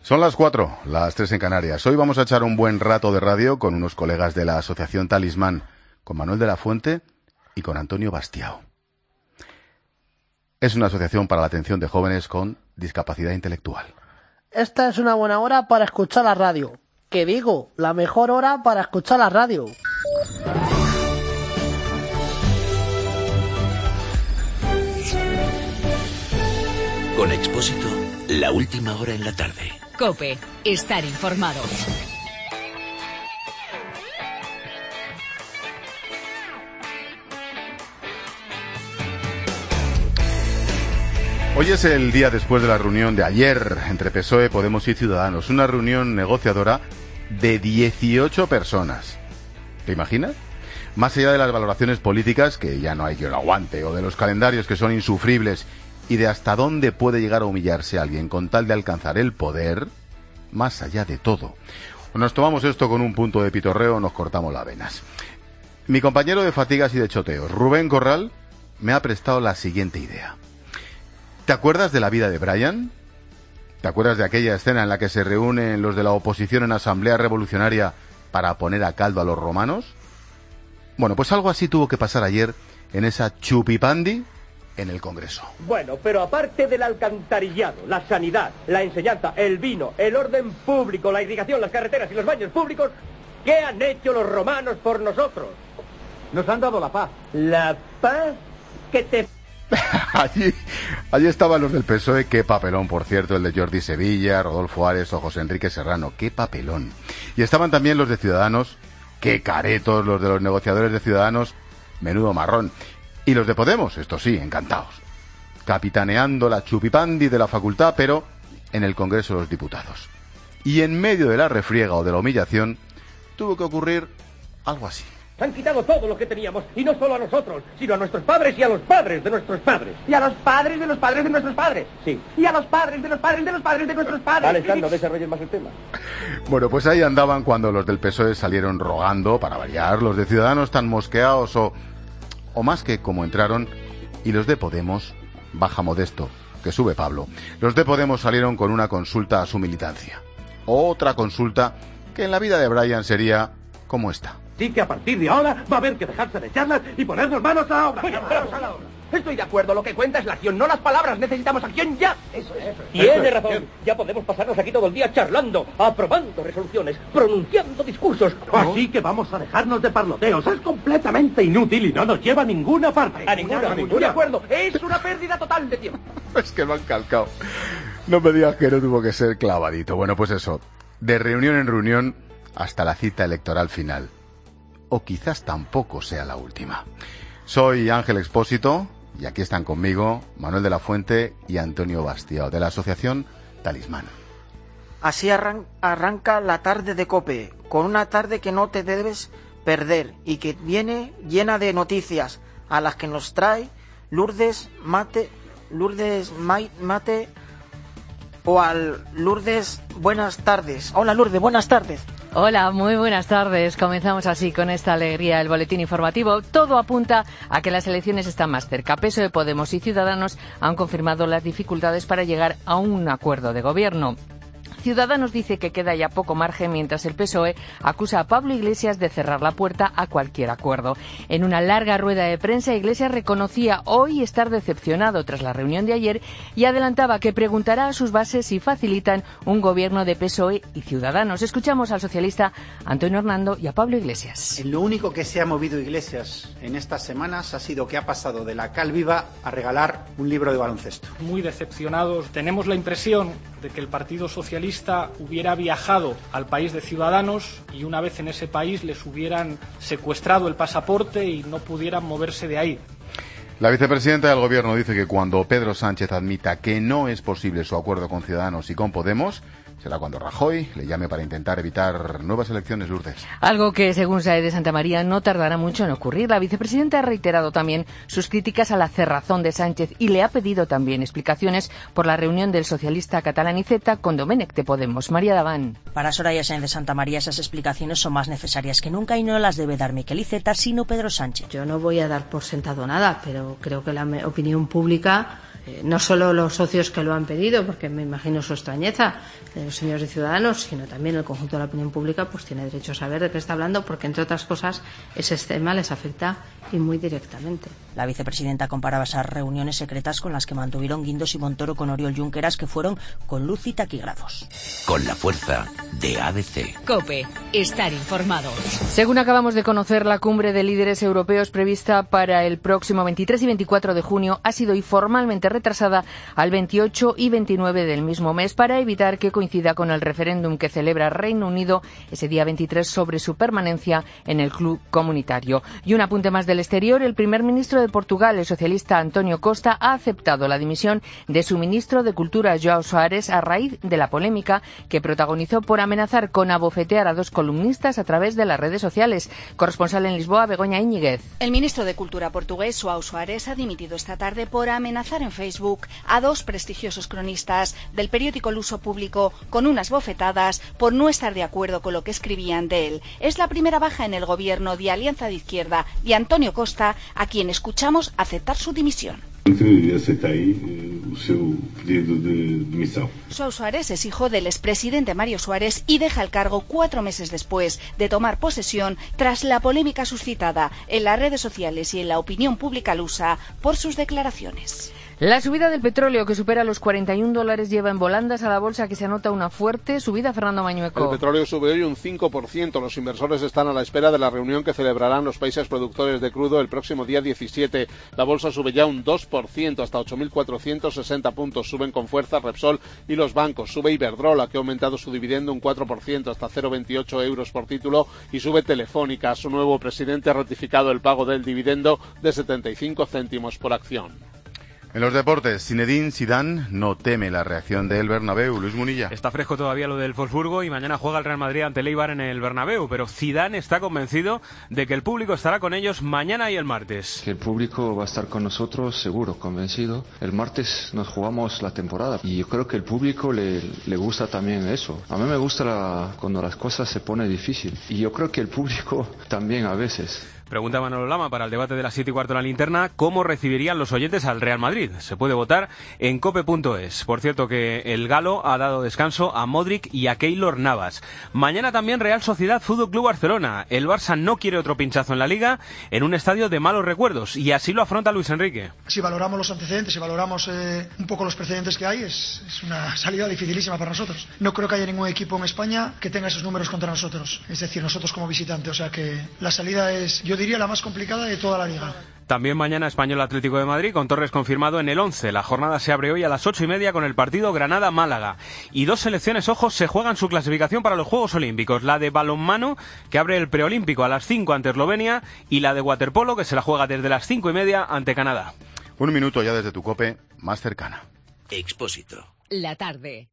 Son las 4, las 3 en Canarias. Hoy vamos a echar un buen rato de radio con unos colegas de la Asociación Talismán, con Manuel de la Fuente y con Antonio Bastiao. Es una asociación para la atención de jóvenes con discapacidad intelectual. Esta es una buena hora para escuchar la radio. Que digo, la mejor hora para escuchar la radio. Con Expósito, la última hora en la tarde. COPE, estar informado. Hoy es el día después de la reunión de ayer entre PSOE, Podemos y Ciudadanos. Una reunión negociadora de 18 personas. ¿Te imaginas? Más allá de las valoraciones políticas, que ya no hay quien lo aguante, o de los calendarios que son insufribles, y de hasta dónde puede llegar a humillarse alguien con tal de alcanzar el poder, más allá de todo. Nos tomamos esto con un punto de pitorreo, nos cortamos las venas. Mi compañero de fatigas y de choteos, Rubén Corral, me ha prestado la siguiente idea. ¿Te acuerdas de la vida de Brian? ¿Te acuerdas de aquella escena en la que se reúnen los de la oposición en Asamblea Revolucionaria para poner a caldo a los romanos? Bueno, pues algo así tuvo que pasar ayer en esa chupipandi en el Congreso. Bueno, pero aparte del alcantarillado, la sanidad, la enseñanza, el vino, el orden público, la irrigación, las carreteras y los baños públicos, ¿qué han hecho los romanos por nosotros? Nos han dado la paz. ¿La paz? Que te... Allí estaban los del PSOE, qué papelón, por cierto, el de Jordi Sevilla, Rodolfo Ares o José Enrique Serrano, qué papelón. Y estaban también los de Ciudadanos, qué caretos los de los negociadores de Ciudadanos, menudo marrón. Y los de Podemos, esto sí, encantados, capitaneando la chupipandi de la facultad, pero en el Congreso de los Diputados. Y en medio de la refriega o de la humillación, tuvo que ocurrir algo así. Han quitado todo lo que teníamos, y no solo a nosotros, sino a nuestros padres y a los padres de nuestros padres. Y a los padres de los padres de nuestros padres. Sí. Y a los padres de los padres de los padres de nuestros padres. Vale, Stan, no desarrolles más el tema. Bueno, pues ahí andaban cuando los del PSOE salieron rogando, para variar, los de Ciudadanos tan mosqueados o más que como entraron, y los de Podemos, baja modesto, que sube Pablo. Los de Podemos salieron con una consulta a su militancia. Otra consulta que en la vida de Brian sería como esta. Sí que a partir de ahora va a haber que dejarse de charlas y ponernos manos a la obra. Manos a la obra. Estoy de acuerdo, lo que cuenta es la acción, no las palabras. Necesitamos acción ya. Eso. Tiene razón. Ya podemos pasarnos aquí todo el día charlando, aprobando resoluciones, pronunciando discursos. Así que vamos a dejarnos de parloteos. Es completamente inútil y no nos lleva a ninguna parte. A ninguna. De acuerdo. Es una pérdida total de tiempo. Es que me han calcado. No me digas que no tuvo que ser clavadito. Bueno, pues eso. De reunión en reunión hasta la cita electoral final. O quizás tampoco sea la última. Soy Ángel Expósito y aquí están conmigo Manuel de la Fuente y Antonio Bastiao de la Asociación Talismán. Así arranca la tarde de COPE, con una tarde que no te debes perder y que viene llena de noticias a las que nos trae Lourdes Mate o al Lourdes. Buenas tardes. Hola Lourdes, buenas tardes. Hola, muy buenas tardes. Comenzamos así con esta alegría el boletín informativo. Todo apunta a que las elecciones están más cerca. PSOE, Podemos y Ciudadanos han confirmado las dificultades para llegar a un acuerdo de gobierno. Ciudadanos dice que queda ya poco margen, mientras el PSOE acusa a Pablo Iglesias de cerrar la puerta a cualquier acuerdo. En una larga rueda de prensa, Iglesias reconocía hoy estar decepcionado tras la reunión de ayer y adelantaba que preguntará a sus bases si facilitan un gobierno de PSOE y Ciudadanos. Escuchamos al socialista Antonio Hernando y a Pablo Iglesias. Lo único que se ha movido Iglesias en estas semanas ha sido que ha pasado de la cal viva a regalar un libro de baloncesto. Muy decepcionados. Tenemos la impresión de que el Partido Socialista hubiera viajado al país de Ciudadanos y una vez en ese país les hubieran secuestrado el pasaporte y no pudieran moverse de ahí. La vicepresidenta del Gobierno dice que cuando Pedro Sánchez admita que no es posible su acuerdo con Ciudadanos y con Podemos, será cuando Rajoy le llame para intentar evitar nuevas elecciones, Lourdes. Algo que, según Saez de Santamaría, no tardará mucho en ocurrir. La vicepresidenta ha reiterado también sus críticas a la cerrazón de Sánchez y le ha pedido también explicaciones por la reunión del socialista catalán Iceta con Domènech de Podemos. María Daván. Para Soraya Saez de Santamaría esas explicaciones son más necesarias que nunca y no las debe dar Miquel Iceta, sino Pedro Sánchez. Yo no voy a dar por sentado nada, pero creo que la opinión pública no solo los socios que lo han pedido, porque me imagino su extrañeza, de los señores de Ciudadanos, sino también el conjunto de la opinión pública, pues tiene derecho a saber de qué está hablando, porque entre otras cosas ese tema les afecta y muy directamente. La vicepresidenta comparaba esas reuniones secretas con las que mantuvieron Guindos y Montoro con Oriol Junqueras, que fueron con luz y taquígrafos. Con la fuerza de ABC. COPE. Estar informado. Según acabamos de conocer, la cumbre de líderes europeos prevista para el próximo 23 y 24 de junio ha sido hoy formalmente retrasada al 28 y 29 del mismo mes para evitar que coincida con el referéndum que celebra Reino Unido ese día 23 sobre su permanencia en el club comunitario. Y un apunte más del exterior, el primer ministro de Portugal, el socialista António Costa, ha aceptado la dimisión de su ministro de Cultura, João Soares, a raíz de la polémica que protagonizó por amenazar con abofetear a dos columnistas a través de las redes sociales. Corresponsal en Lisboa, Begoña Íñiguez. El ministro de Cultura portugués, João Soares, ha dimitido esta tarde por amenazar en Facebook a dos prestigiosos cronistas del periódico luso Público con unas bofetadas por no estar de acuerdo con lo que escribían de él. Es la primera baja en el gobierno de Alianza de Izquierda y António Costa, a quien escuchamos aceptar su dimisión. João Soares es hijo del expresidente Mário Soares y deja el cargo 4 meses después de tomar posesión tras la polémica suscitada en las redes sociales y en la opinión pública lusa por sus declaraciones. La subida del petróleo, que supera los $41, lleva en volandas a la bolsa, que se anota una fuerte subida. Fernando Mañueco. El petróleo sube hoy un 5%. Los inversores están a la espera de la reunión que celebrarán los países productores de crudo el próximo día 17. La bolsa sube ya un 2%, hasta 8.460 puntos. Suben con fuerza Repsol y los bancos. Sube Iberdrola, que ha aumentado su dividendo un 4%, hasta 0,28 euros por título. Y sube Telefónica. Su nuevo presidente ha ratificado el pago del dividendo de 75 céntimos por acción. En los deportes, Zinedine Zidane no teme la reacción del Bernabéu. Luis Munilla. Está fresco todavía lo del Wolfsburgo y mañana juega el Real Madrid ante el Eibar en el Bernabéu, pero Zidane está convencido de que el público estará con ellos mañana y el martes. Que el público va a estar con nosotros, seguro, convencido. El martes nos jugamos la temporada y yo creo que el público le gusta también eso. A mí me gusta cuando las cosas se ponen difíciles y yo creo que el público también a veces. Pregunta Manolo Lama para el debate de las 7:15 de la linterna: ¿cómo recibirían los oyentes al Real Madrid? Se puede votar en cope.es. Por cierto, que el Galo ha dado descanso a Modric y a Keylor Navas. Mañana también Real Sociedad Fútbol Club Barcelona. El Barça no quiere otro pinchazo en la Liga en un estadio de malos recuerdos, y así lo afronta Luis Enrique. Si valoramos los antecedentes, si valoramos un poco los precedentes que hay, es una salida dificilísima para nosotros. No creo que haya ningún equipo en España que tenga esos números contra nosotros, es decir, nosotros como visitante. O sea que la salida es, yo diría, la más complicada de toda la liga. También mañana Español Atlético de Madrid, con Torres confirmado en el 11. La jornada se abre hoy a las 8:30 con el partido Granada-Málaga. Y dos selecciones, ojos, se juegan su clasificación para los Juegos Olímpicos. La de balonmano, que abre el preolímpico a las 5 ante Eslovenia, y la de waterpolo, que se la juega desde las 5:30 ante Canadá. Un minuto ya desde tu COPE más cercana. Expósito. La tarde.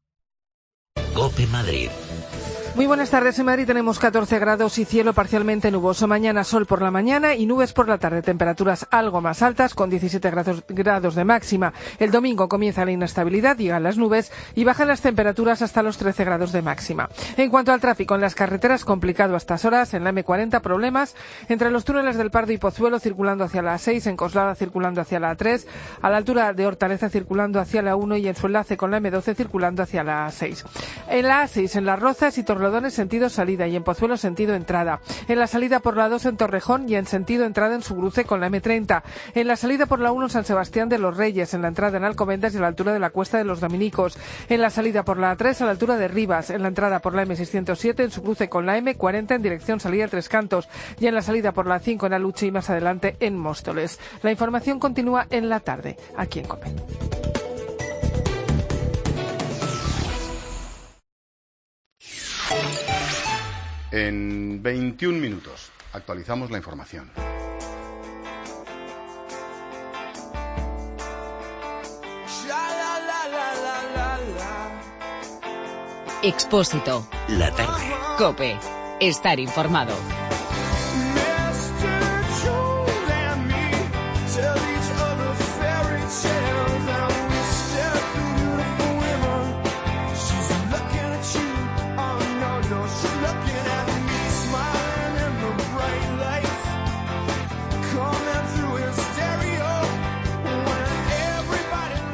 COPE Madrid. Muy buenas tardes. En Madrid tenemos 14 grados y cielo parcialmente nuboso. Mañana sol por la mañana y nubes por la tarde. Temperaturas algo más altas, con 17 grados de máxima. El domingo comienza la inestabilidad, llegan las nubes y bajan las temperaturas hasta los 13 grados de máxima. En cuanto al tráfico, en las carreteras, complicado a estas horas. En la M40, problemas entre los túneles del Pardo y Pozuelo, circulando hacia la A6, en Coslada circulando hacia la A3, a la altura de Hortaleza circulando hacia la 1 y en su enlace con la M12 circulando hacia la A6. En la A6, en Las Rozas y Torrelodones, sentido salida, y en Pozuelo sentido entrada. En la salida por la 2 en Torrejón y en sentido entrada en su cruce con la M30. En la salida por la 1 en San Sebastián de los Reyes, en la entrada en Alcobendas y a la altura de la Cuesta de los Dominicos. En la salida por la A3 a la altura de Rivas. En la entrada por la M607 en su cruce con la M40 en dirección salida Tres Cantos. Y en la salida por la 5 en Aluche y más adelante en Móstoles. La información continúa en la tarde, aquí en COPE. En 21 minutos actualizamos la información. Expósito. La tarde. COPE. Estar informado.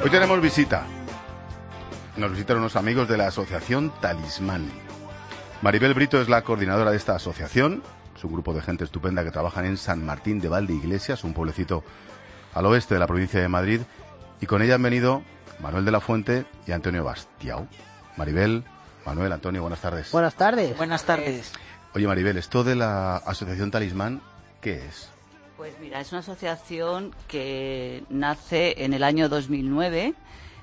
Hoy tenemos visita. Nos visitan unos amigos de la asociación Talismán. Maribel Brito es la coordinadora de esta asociación. Es un grupo de gente estupenda que trabajan en San Martín de Valdeiglesias, un pueblecito al oeste de la provincia de Madrid. Y con ella han venido Manuel de la Fuente y Antonio Bastiao. Maribel, Manuel, Antonio, buenas tardes. Buenas tardes. Buenas tardes. Oye, Maribel, esto de la asociación Talismán, ¿qué es? Pues mira, es una asociación que nace en el año 2009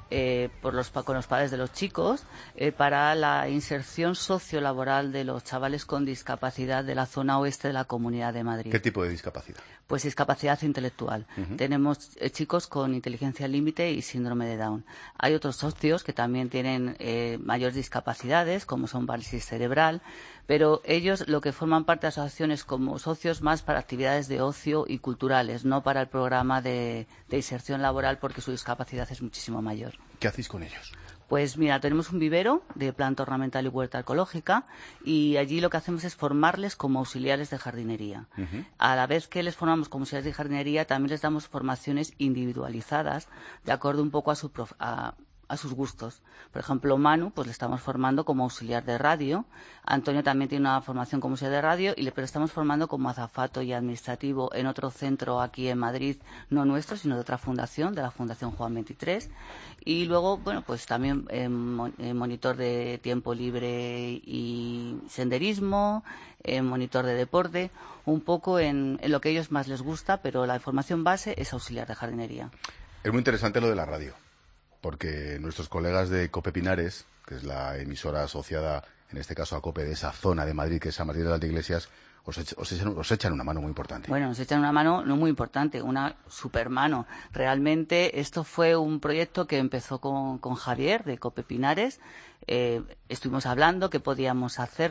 con los padres de los chicos para la inserción sociolaboral de los chavales con discapacidad de la zona oeste de la Comunidad de Madrid. ¿Qué tipo de discapacidad? Pues discapacidad intelectual. Tenemos chicos con inteligencia límite y síndrome de Down. Hay otros socios que también tienen mayores discapacidades, como son parálisis cerebral, pero ellos lo que forman parte de asociaciones como socios más para actividades de ocio y culturales, no para el programa de inserción laboral porque su discapacidad es muchísimo mayor. ¿Qué hacéis con ellos? Pues mira, tenemos un vivero de planta ornamental y huerta ecológica y allí lo que hacemos es formarles como auxiliares de jardinería. A la vez que les formamos como auxiliares de jardinería, también les damos formaciones individualizadas de acuerdo un poco a sus gustos. Por ejemplo, Manu, pues le estamos formando como auxiliar de radio. Antonio también tiene una formación como auxiliar de radio, pero estamos formando como azafato y administrativo en otro centro aquí en Madrid, no nuestro, sino de otra fundación, de la Fundación Juan 23. Y luego, bueno, pues también monitor de tiempo libre y senderismo, monitor de deporte, un poco en lo que a ellos más les gusta, pero la formación base es auxiliar de jardinería. Es muy interesante lo de la radio, porque nuestros colegas de COPE Pinares, que es la emisora asociada, en este caso a COPE, de esa zona de Madrid, que es San Martín de Valdeiglesias, os echan una mano muy importante. Bueno, nos echan una mano no muy importante, una super mano. Realmente esto fue un proyecto que empezó con Javier de COPE Pinares. Estuvimos hablando qué podíamos hacer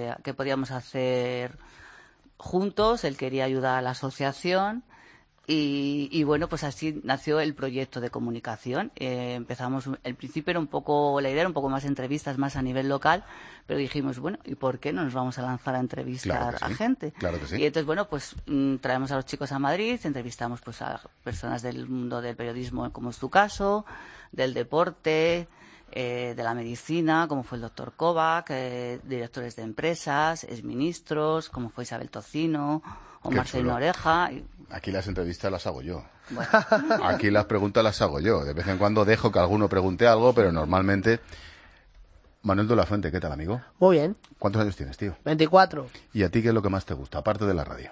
juntos. Él quería ayudar a la asociación. Y bueno, pues así nació el proyecto de comunicación. Empezamos, el principio era la idea era un poco más entrevistas, más a nivel local, pero dijimos, bueno, ¿y por qué no nos vamos a lanzar a entrevistar a gente? Claro que sí. Y entonces, bueno, pues traemos a los chicos a Madrid, entrevistamos pues a personas del mundo del periodismo, como es tu caso, del deporte, de la medicina, como fue el doctor Kovac, directores de empresas, exministros, como fue Isabel Tocino o Marcelino Oreja. Aquí las entrevistas las hago yo. Bueno. Aquí las preguntas las hago yo. De vez en cuando dejo que alguno pregunte algo, pero normalmente... Manuel de la Fuente, ¿qué tal, amigo? Muy bien. ¿Cuántos años tienes, tío? 24. ¿Y a ti qué es lo que más te gusta, aparte de la radio?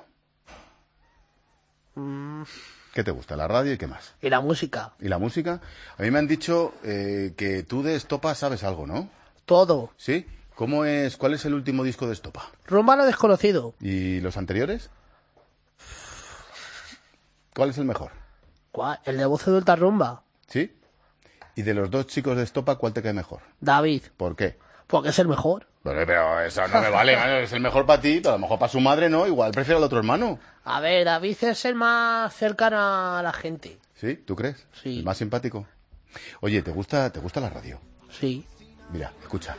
¿Qué te gusta? ¿La radio y qué más? Y la música. ¿Y la música? A mí me han dicho que tú de Estopa sabes algo, ¿no? Todo. ¿Sí? ¿Cuál es el último disco de Estopa? Rumba lo desconocido. ¿Y los anteriores? ¿Cuál es el mejor? ¿Cuál? El de Voz de Ultra Rumba. ¿Sí? ¿Y de los dos chicos de Estopa, cuál te cae mejor? David. ¿Por qué? Porque es el mejor. Pero eso no me vale, ¿no? Es el mejor para ti, pero a lo mejor para su madre no. Igual prefiero al otro hermano. A ver, David es el más cercano a la gente. ¿Sí? ¿Tú crees? Sí. ¿El más simpático? Oye, ¿te gusta la radio? Sí. Mira, escucha.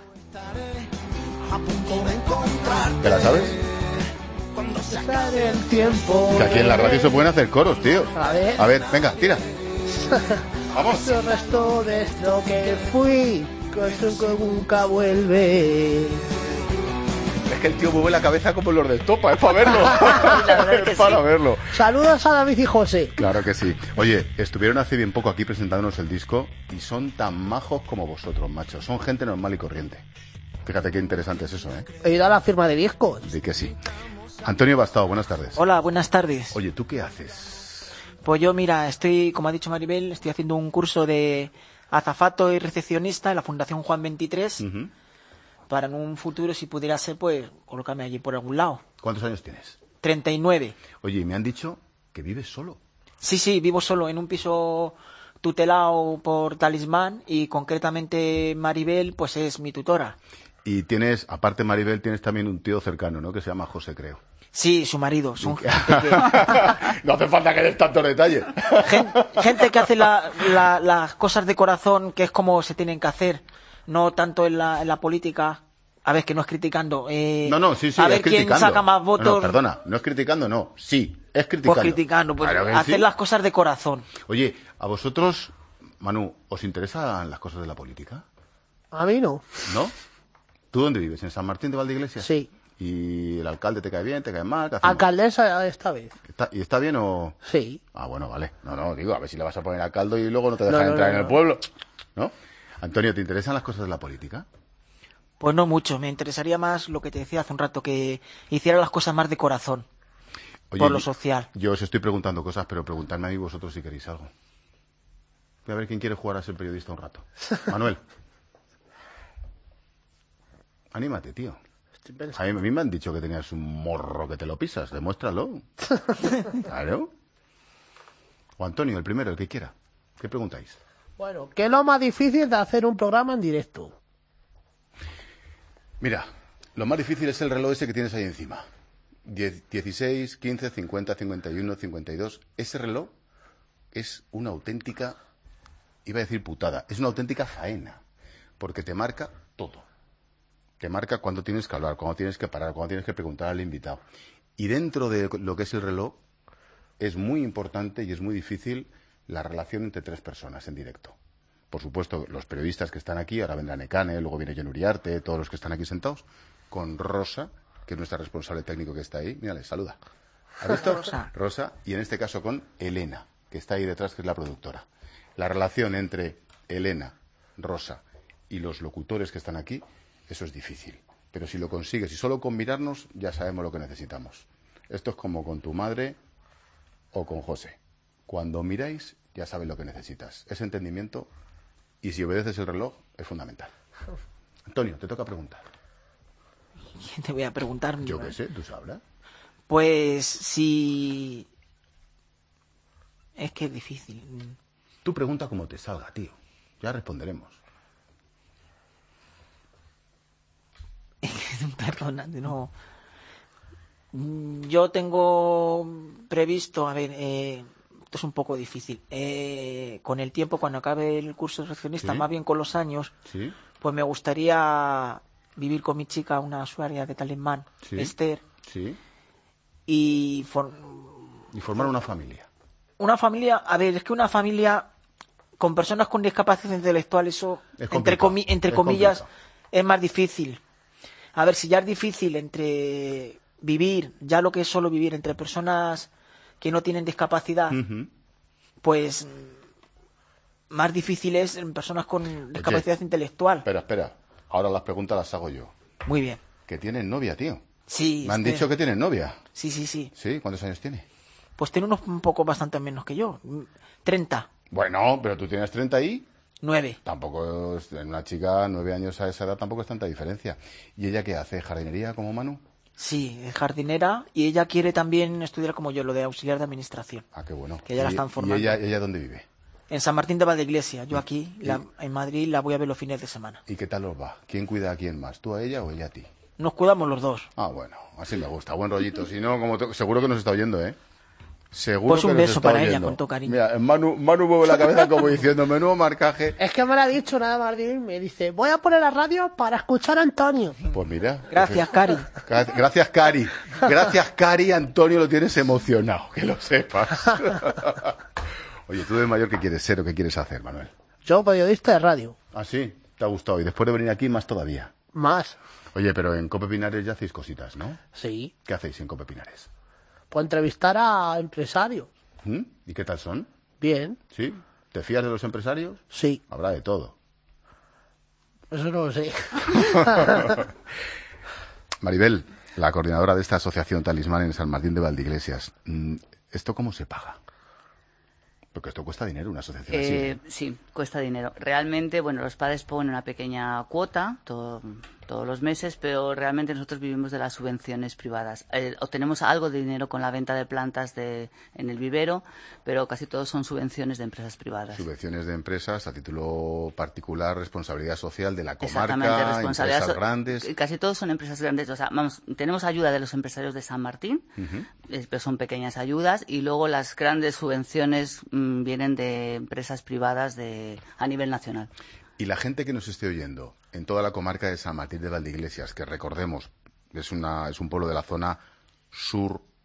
¿Te la sabes? Cuando se acabe el tiempo. Que aquí en la radio se pueden hacer coros, tío. A ver, venga, tira. Vamos. El resto de esto que fui, que nunca vuelve. Es que el tío mueve la cabeza como los de Estopa, es para verlo. Es para verlo. Saludos a David y José. Claro que sí. Oye, estuvieron hace bien poco aquí presentándonos el disco y son tan majos como vosotros, macho. Son gente normal y corriente. Fíjate qué interesante es eso, ¿eh? He ido a la firma de discos. Sí que sí. Antonio Bastiao, buenas tardes. Hola, buenas tardes. Oye, ¿tú qué haces? Pues yo, mira, como ha dicho Maribel, estoy haciendo un curso de azafato y recepcionista en la Fundación Juan 23. Para en un futuro, si pudiera ser, pues colocarme allí por algún lado. ¿Cuántos años tienes? 39. Oye, me han dicho que vives solo. Sí, vivo solo en un piso tutelado por Talismán y concretamente Maribel, pues es mi tutora. Y tienes, aparte Maribel, tienes también un tío cercano, ¿no? Que se llama José, creo. Sí, su marido. Son gente que... No hace falta que des tantos detalles. Gente que hace las cosas de corazón, que es como se tienen que hacer, no tanto en la política. A ver, que no es criticando. Sí, a ver quién saca más votos. No, perdona, no es criticando, no. Sí, es criticando. Pues criticando, pues claro hacer sí. las cosas de corazón. Oye, a vosotros, Manu, ¿os interesan las cosas de la política? A mí no. ¿No? ¿Tú dónde vives? ¿En San Martín de Valdeiglesias? Sí. ¿Y el alcalde te cae bien, te cae mal? ¿Te hace Alcaldesa esta vez. ¿Y está bien o...? Sí. Ah, bueno, vale. No, digo, a ver si le vas a poner alcalde y luego no te dejan entrar en el pueblo. ¿No? Antonio, ¿te interesan las cosas de la política? Pues no mucho. Me interesaría más lo que te decía hace un rato, que hiciera las cosas más de corazón. Oye, por lo social. Yo os estoy preguntando cosas, pero preguntadme a mí vosotros si queréis algo. Voy a ver quién quiere jugar a ser periodista un rato. Manuel. Anímate, tío. A mí me han dicho que tenías un morro que te lo pisas. Demuéstralo. Claro. O Antonio, el primero, el que quiera. ¿Qué preguntáis? Bueno, ¿qué es lo más difícil de hacer un programa en directo? Mira, lo más difícil es el reloj ese que tienes ahí encima. 16, 15, 50, 51, 52. Ese reloj es una auténtica, iba a decir putada, es una auténtica faena. Porque te marca todo. Te marca cuándo tienes que hablar, cuándo tienes que parar, cuándo tienes que preguntar al invitado. Y dentro de lo que es el reloj, es muy importante y es muy difícil la relación entre tres personas en directo. Por supuesto, los periodistas que están aquí, ahora vendrá Nekane, luego viene Jon Uriarte, todos los que están aquí sentados, con Rosa, que es nuestra responsable técnico que está ahí. Mírale, saluda. ¿Has visto? Rosa. Y en este caso con Elena, que está ahí detrás, que es la productora. La relación entre Elena, Rosa y los locutores que están aquí, eso es difícil. Pero si lo consigues, y solo con mirarnos, ya sabemos lo que necesitamos. Esto es como con tu madre o con José. Cuando miráis, ya sabes lo que necesitas. Ese entendimiento, y si obedeces el reloj, es fundamental. Antonio, te toca preguntar. ¿Quién te voy a preguntar? Yo qué sé, tú sabrás. Pues si... Es que es difícil. Tú pregunta como te salga, tío. Ya responderemos. Perdona, no. Yo tengo previsto, a ver, esto es un poco difícil. Con el tiempo, cuando acabe el curso de recepcionista, ¿Sí? más bien con los años, ¿Sí? pues me gustaría vivir con mi chica, una usuaria de Talismán, ¿Sí? Esther, ¿Sí? y formar una familia. Una familia, a ver, es que una familia con personas con discapacidad intelectual, eso, entre comillas, es más difícil. A ver, si ya es difícil entre vivir, ya lo que es solo vivir entre personas que no tienen discapacidad, pues más difícil es en personas con discapacidad intelectual. Espera. Ahora las preguntas las hago yo. Muy bien. Que tienen novia, tío. Sí. Me han dicho que tienen novia. Sí. ¿Sí? ¿Cuántos años tiene? Pues tiene unos un poco bastante menos que yo. 30. Bueno, pero tú tienes 30 y... 9. Tampoco, en una chica, 9 años a esa edad tampoco es tanta diferencia. ¿Y ella qué hace? ¿Jardinería como Manu? Sí, es jardinera y ella quiere también estudiar como yo, lo de auxiliar de administración. Ah, qué bueno. Que ya la están formando. ¿Y ella dónde vive? En San Martín de Valdeiglesias. Yo aquí, en Madrid, la voy a ver los fines de semana. ¿Y qué tal os va? ¿Quién cuida a quién más? ¿Tú a ella o ella a ti? Nos cuidamos los dos. Ah, bueno, así me gusta. Buen rollito. Si no, seguro que nos está oyendo, ¿eh? Seguro pues un que beso para oyendo. ella, con todo cariño. Mira, Manu mueve la cabeza como diciendo, menudo marcaje. Es que me lo ha dicho nada más de me dice, voy a poner la radio para escuchar a Antonio. Pues mira. Gracias, Cari. Gracias, Cari. Gracias, Cari. Antonio, lo tienes emocionado, que lo sepas. Oye, ¿tú de mayor qué quieres ser o qué quieres hacer, Manuel? Yo, periodista de radio. ¿Ah, sí? ¿Te ha gustado? Y después de venir aquí, más todavía. Más. Oye, pero en Cope Pinares ya hacéis cositas, ¿no? Sí. ¿Qué hacéis en Cope Pinares? Pues entrevistar a empresarios. ¿Y qué tal son? Bien. ¿Sí? ¿Te fías de los empresarios? Sí. Habrá de todo. Eso no lo sé. Maribel, la coordinadora de esta asociación Talismán en San Martín de Valdeiglesias. ¿Esto cómo se paga? Porque esto cuesta dinero, una asociación así, ¿eh? Sí, cuesta dinero. Realmente, bueno, los padres ponen una pequeña cuota todos los meses, pero realmente nosotros vivimos de las subvenciones privadas. Obtenemos algo de dinero con la venta de plantas en el vivero, pero casi todos son subvenciones de empresas privadas. Subvenciones de empresas a título particular, responsabilidad social de la comarca, responsabilidad empresas grandes. Casi todos son empresas grandes. O sea, tenemos ayuda de los empresarios de San Martín, pero son pequeñas ayudas, y luego las grandes subvenciones vienen de empresas privadas a nivel nacional. Y la gente que nos esté oyendo en toda la comarca de San Martín de Valdeiglesias, que recordemos, es un pueblo de la zona sur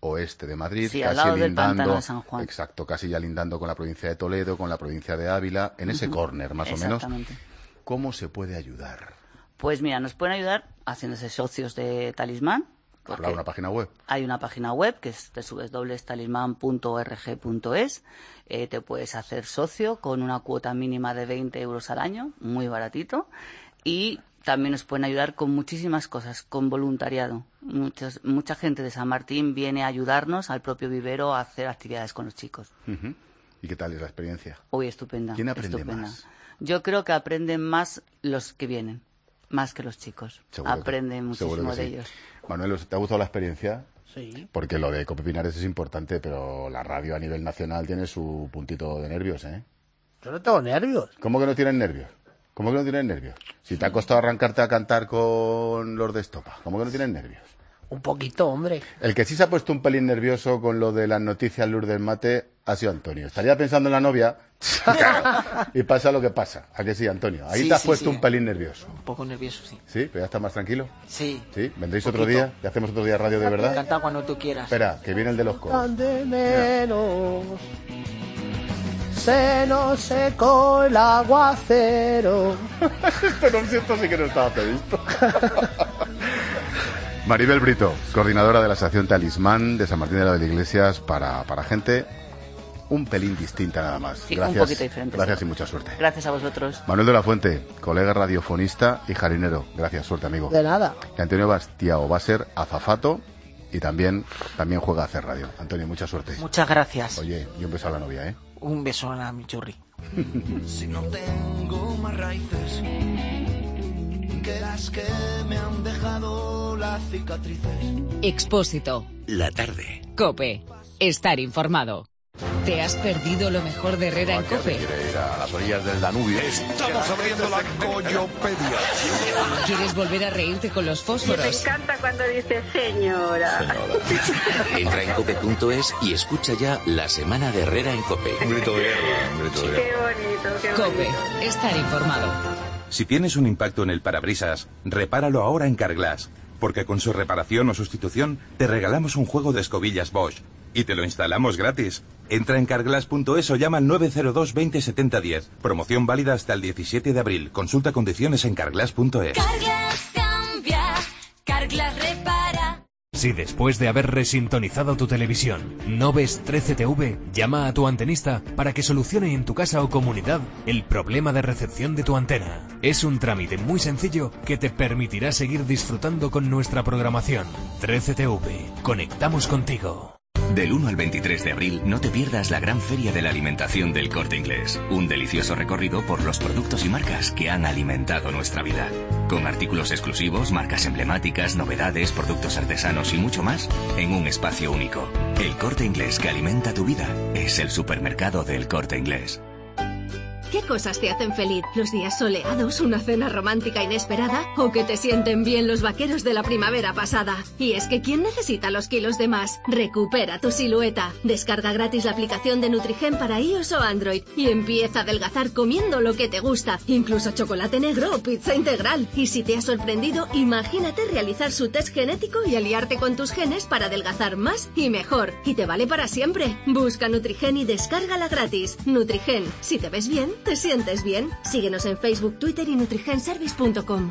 oeste de Madrid, sí, casi al lado del pantano lindando, de San Juan. exacto, casi ya lindando con la provincia de Toledo, con la provincia de Ávila, en ese córner más o menos. Exactamente. ¿Cómo se puede ayudar? Pues mira, nos pueden ayudar haciéndose socios de Talismán. ¿Habrá una página web? Hay una página web que es www.talisman.org.es. Te puedes hacer socio con una cuota mínima de 20 euros al año, muy baratito. Y también nos pueden ayudar con muchísimas cosas, con voluntariado. Mucha gente de San Martín viene a ayudarnos al propio vivero a hacer actividades con los chicos. ¿Y qué tal es la experiencia? Uy, estupenda. ¿Quién aprende estupenda. más? Yo creo que aprenden más los que vienen, más que los chicos. Seguro aprenden muchísimo de sí. ellos. Manuel, ¿te ha gustado la experiencia? Sí. Porque lo de Cope Pinares es importante, pero la radio a nivel nacional tiene su puntito de nervios, ¿eh? Yo no tengo nervios. ¿Cómo que no tienes nervios? ¿Cómo que no tienes nervios? Si te ha costado arrancarte a cantar con los de Estopa, ¿cómo que no tienes nervios? Un poquito, hombre. El que sí se ha puesto un pelín nervioso con lo de las noticias Lourdes Mate ha sido Antonio. Estaría pensando en la novia y pasa lo que pasa. ¿A que sí, Antonio? Ahí Sí, te has sí, puesto sí. un pelín nervioso. Un poco nervioso, sí. ¿Sí? ¿Pero ya estás más tranquilo? Sí. ¿Sí? ¿Vendréis Un otro poquito. día? ¿Y hacemos otro día radio de verdad? Canta cuando tú quieras. Espera, que viene el de los coros. Tan de menos. Se nos secó el aguacero. Pero esto sí que no estaba previsto. Maribel Brito, coordinadora de la Asociación Talismán de San Martín de las Iglesias para gente un pelín distinta nada más. Sí, Gracias, un poquito diferente. gracias sí. y mucha suerte. Gracias a vosotros. Manuel de la Fuente, colega radiofonista y jardinero. Gracias, suerte amigo. De nada. Y Antonio Bastiao va a ser azafato y también juega a hacer radio. Antonio, mucha suerte. Muchas gracias. Oye, y un beso a la novia, ¿eh? Un beso a mi churri. Si no tengo más raíces que las que me han dejado las cicatrices. Expósito. La tarde. COPE. Estar informado. ¿Te has perdido lo mejor de Herrera en COPE? Quiere ir a las orillas del Danubio. Estamos abriendo la Coyopedia. ¿Quieres volver a reírte con los fósforos? Me encanta cuando dice señora. Entra en cope.es y escucha ya la semana de Herrera en Cope. Qué bonito, qué bonito. COPE. Estar informado. Si tienes un impacto en el parabrisas, repáralo ahora en Carglass, porque con su reparación o sustitución te regalamos un juego de escobillas Bosch y te lo instalamos gratis. Entra en carglass.es o llama al 902 20 70 10. Promoción válida hasta el 17 de abril. Consulta condiciones en carglass.es. Carglass cambia, Carglass repara. Si después de haber resintonizado tu televisión no ves 13TV, llama a tu antenista para que solucione en tu casa o comunidad el problema de recepción de tu antena. Es un trámite muy sencillo que te permitirá seguir disfrutando con nuestra programación. 13TV, conectamos contigo. Del 1 al 23 de abril no te pierdas la gran feria de la alimentación del Corte Inglés. Un delicioso recorrido por los productos y marcas que han alimentado nuestra vida. Con artículos exclusivos, marcas emblemáticas, novedades, productos artesanos y mucho más en un espacio único. El Corte Inglés que alimenta tu vida es el supermercado del Corte Inglés. ¿Qué cosas te hacen feliz? ¿Los días soleados, una cena romántica inesperada? ¿O que te sienten bien los vaqueros de la primavera pasada? Y es que ¿quién necesita los kilos de más? Recupera tu silueta. Descarga gratis la aplicación de Nutrigen para iOS o Android y empieza a adelgazar comiendo lo que te gusta, incluso chocolate negro o pizza integral. Y si te ha sorprendido, imagínate realizar su test genético y aliarte con tus genes para adelgazar más y mejor. Y te vale para siempre. Busca Nutrigen y descárgala gratis. Nutrigen, si te ves bien, ¿te sientes bien? Síguenos en Facebook, Twitter y nutrigenservice.com.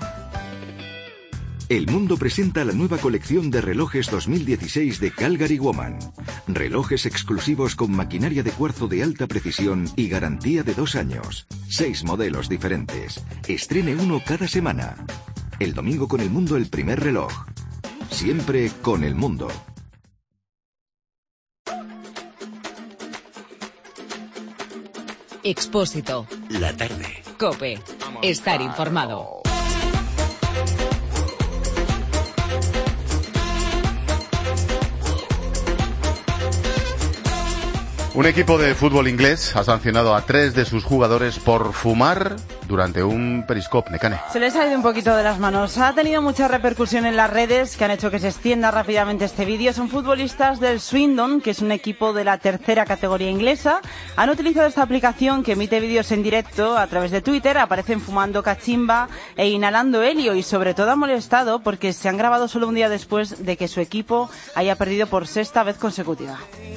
El Mundo presenta la nueva colección de relojes 2016 de Calgary Woman. Relojes exclusivos con maquinaria de cuarzo de alta precisión y garantía de 2 años. 6 modelos diferentes. Estrene uno cada semana. El domingo con El Mundo el primer reloj. Siempre con El Mundo. Expósito. La tarde. COPE. Estar informado. Un equipo de fútbol inglés ha sancionado a 3 de sus jugadores por fumar durante un periscope. Necane. Se les ha ido un poquito de las manos. Ha tenido mucha repercusión en las redes que han hecho que se extienda rápidamente este vídeo. Son futbolistas del Swindon, que es un equipo de la 3ª categoría inglesa. Han utilizado esta aplicación que emite vídeos en directo a través de Twitter. Aparecen fumando cachimba e inhalando helio, y sobre todo ha molestado porque se han grabado solo un día después de que su equipo haya perdido por 6ª vez consecutiva.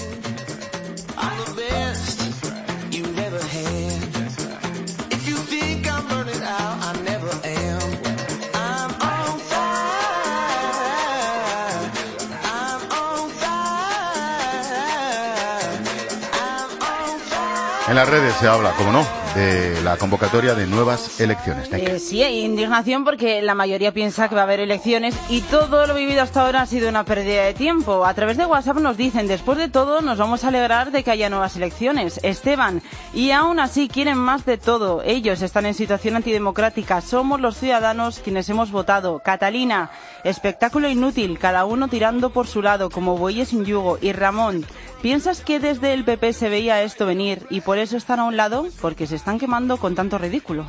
En las redes se habla, como no, de la convocatoria de nuevas elecciones. Sí, hay indignación porque la mayoría piensa que va a haber elecciones y todo lo vivido hasta ahora ha sido una pérdida de tiempo. A través de WhatsApp nos dicen, después de todo nos vamos a alegrar de que haya nuevas elecciones. Esteban, y aún así quieren más de todo. Ellos están en situación antidemocrática. Somos los ciudadanos quienes hemos votado. Catalina, espectáculo inútil, cada uno tirando por su lado como bueyes sin yugo. Y Ramón, ¿piensas que desde el PP se veía esto venir y por eso están a un lado? Porque se están quemando con tanto ridículo.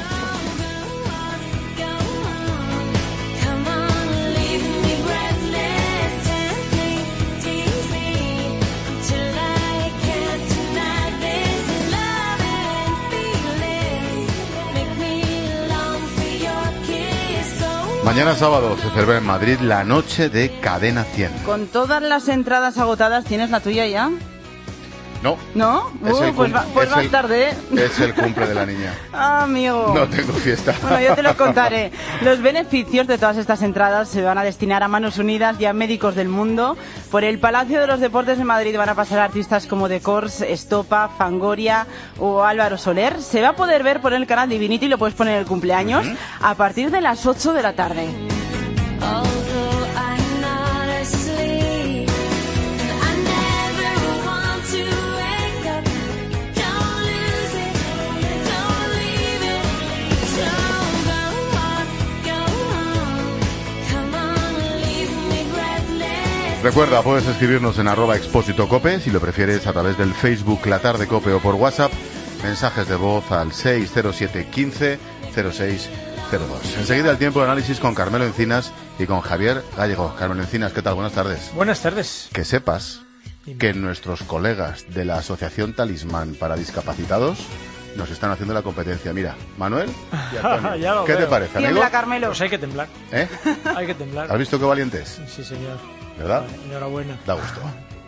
Mañana sábado se celebra en Madrid la noche de Cadena 100. Con todas las entradas agotadas, ¿tienes la tuya ya? No. ¿No? Pues vas tarde, ¿eh? Es el cumple de la niña. Ah, amigo. No tengo fiesta. Bueno, yo te lo contaré. Los beneficios de todas estas entradas se van a destinar a Manos Unidas y a médicos del mundo. Por el Palacio de los Deportes de Madrid van a pasar artistas como The Corrs, Estopa, Fangoria o Álvaro Soler. Se va a poder ver por el canal Divinity, lo puedes poner en el cumpleaños, a partir de las 8 de la tarde. Recuerda, puedes escribirnos en @expósitocope, si lo prefieres a través del Facebook La Tarde Cope o por WhatsApp, mensajes de voz al 607 15 0602. Enseguida el tiempo de análisis con Carmelo Encinas y con Javier Gallego. Carmelo Encinas, ¿qué tal? Buenas tardes. Buenas tardes. Que sepas que nuestros colegas de la Asociación Talismán para Discapacitados nos están haciendo la competencia. Mira, Manuel y Antonio. ¿Qué te parece, amigo? Tiembla, Carmelo. Pues hay que temblar. ¿Eh? Hay que temblar. ¿Has visto qué valientes? Sí, señor. ¿Verdad? Vale, enhorabuena. Da gusto.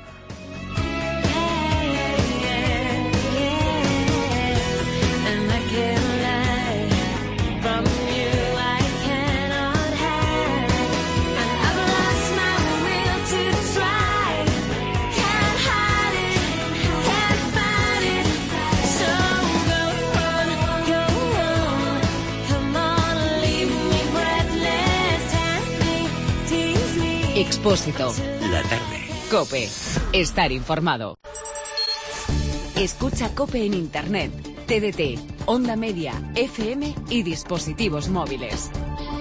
Expósito. La tarde. COPE. Estar informado. Escucha COPE en Internet, TDT, Onda Media, FM y dispositivos móviles.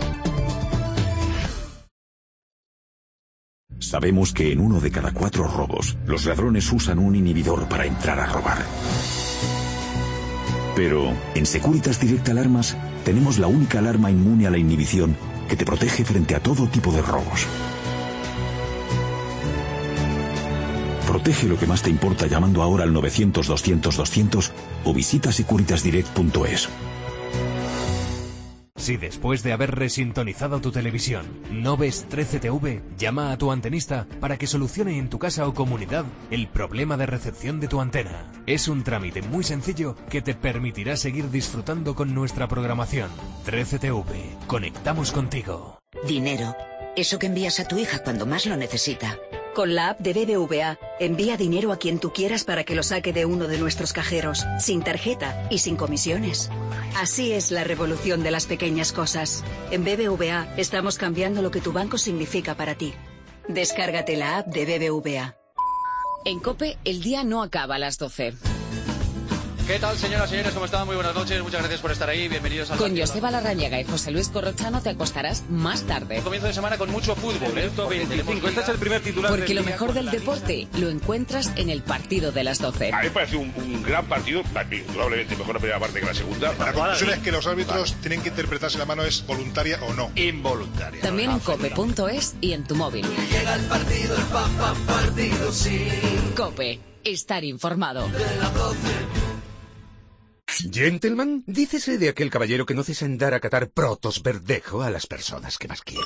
Sabemos que en 1 de cada 4 robos, los ladrones usan un inhibidor para entrar a robar. Pero en Securitas Direct Alarmas tenemos la única alarma inmune a la inhibición que te protege frente a todo tipo de robos. Protege lo que más te importa llamando ahora al 900-200-200 o visita securitasdirect.es. Si después de haber resintonizado tu televisión no ves 13TV, llama a tu antenista para que solucione en tu casa o comunidad el problema de recepción de tu antena. Es un trámite muy sencillo que te permitirá seguir disfrutando con nuestra programación. 13TV, conectamos contigo. Dinero, eso que envías a tu hija cuando más lo necesita. Con la app de BBVA, envía dinero a quien tú quieras para que lo saque de uno de nuestros cajeros, sin tarjeta y sin comisiones. Así es la revolución de las pequeñas cosas. En BBVA estamos cambiando lo que tu banco significa para ti. Descárgate la app de BBVA. En COPE, el día no acaba a las 12. ¿Qué tal, señoras y señores? ¿Cómo están? Muy buenas noches. Muchas gracias por estar ahí. Bienvenidos al... Con Joseba Larrañaga y José Luis Corrochano te acostarás más tarde. Comienzo de semana con mucho fútbol. Minuto 25. Este es el primer titular. Porque lo mejor del deporte lo encuentras en el partido de las 12. A mí me parece un gran partido, probablemente mejor la primera parte que la segunda. La conclusión es que los árbitros tienen que interpretar si la mano es voluntaria o no. Involuntaria. También en cope.es y en tu móvil. Llega el partido, el partido, sí. Cope, estar informado. Gentleman, dícese de aquel caballero que no cesa en dar a catar protos verdejo a las personas que más quiere.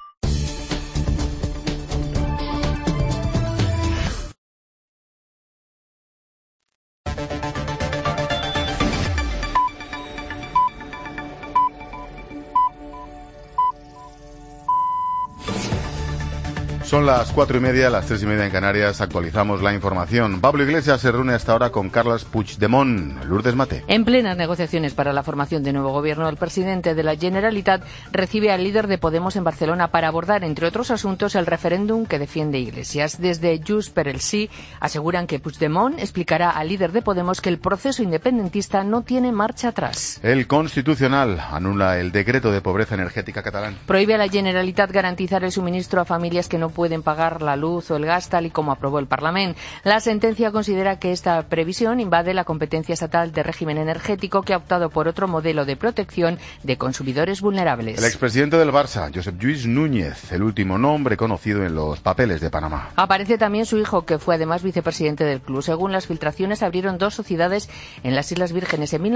Son las 4:30, las 3:30 en Canarias. Actualizamos la información. Pablo Iglesias se reúne hasta ahora con Carles Puigdemont. Lourdes Mate. En plenas negociaciones para la formación de nuevo gobierno, el presidente de la Generalitat recibe al líder de Podemos en Barcelona para abordar, entre otros asuntos, el referéndum que defiende Iglesias. Desde Junts per el Sí aseguran que Puigdemont explicará al líder de Podemos que el proceso independentista no tiene marcha atrás. El Constitucional anula el decreto de pobreza energética catalán. Prohíbe a la Generalitat garantizar el suministro a familias que no pueden pagar la luz o el gas, tal y como aprobó el Parlamento. La sentencia considera que esta previsión invade la competencia estatal de régimen energético, que ha optado por otro modelo de protección de consumidores vulnerables. El expresidente del Barça, Josep Lluís Núñez, el último nombre conocido en los papeles de Panamá. Aparece también su hijo, que fue además vicepresidente del club. Según las filtraciones, abrieron 2 sociedades en las Islas Vírgenes en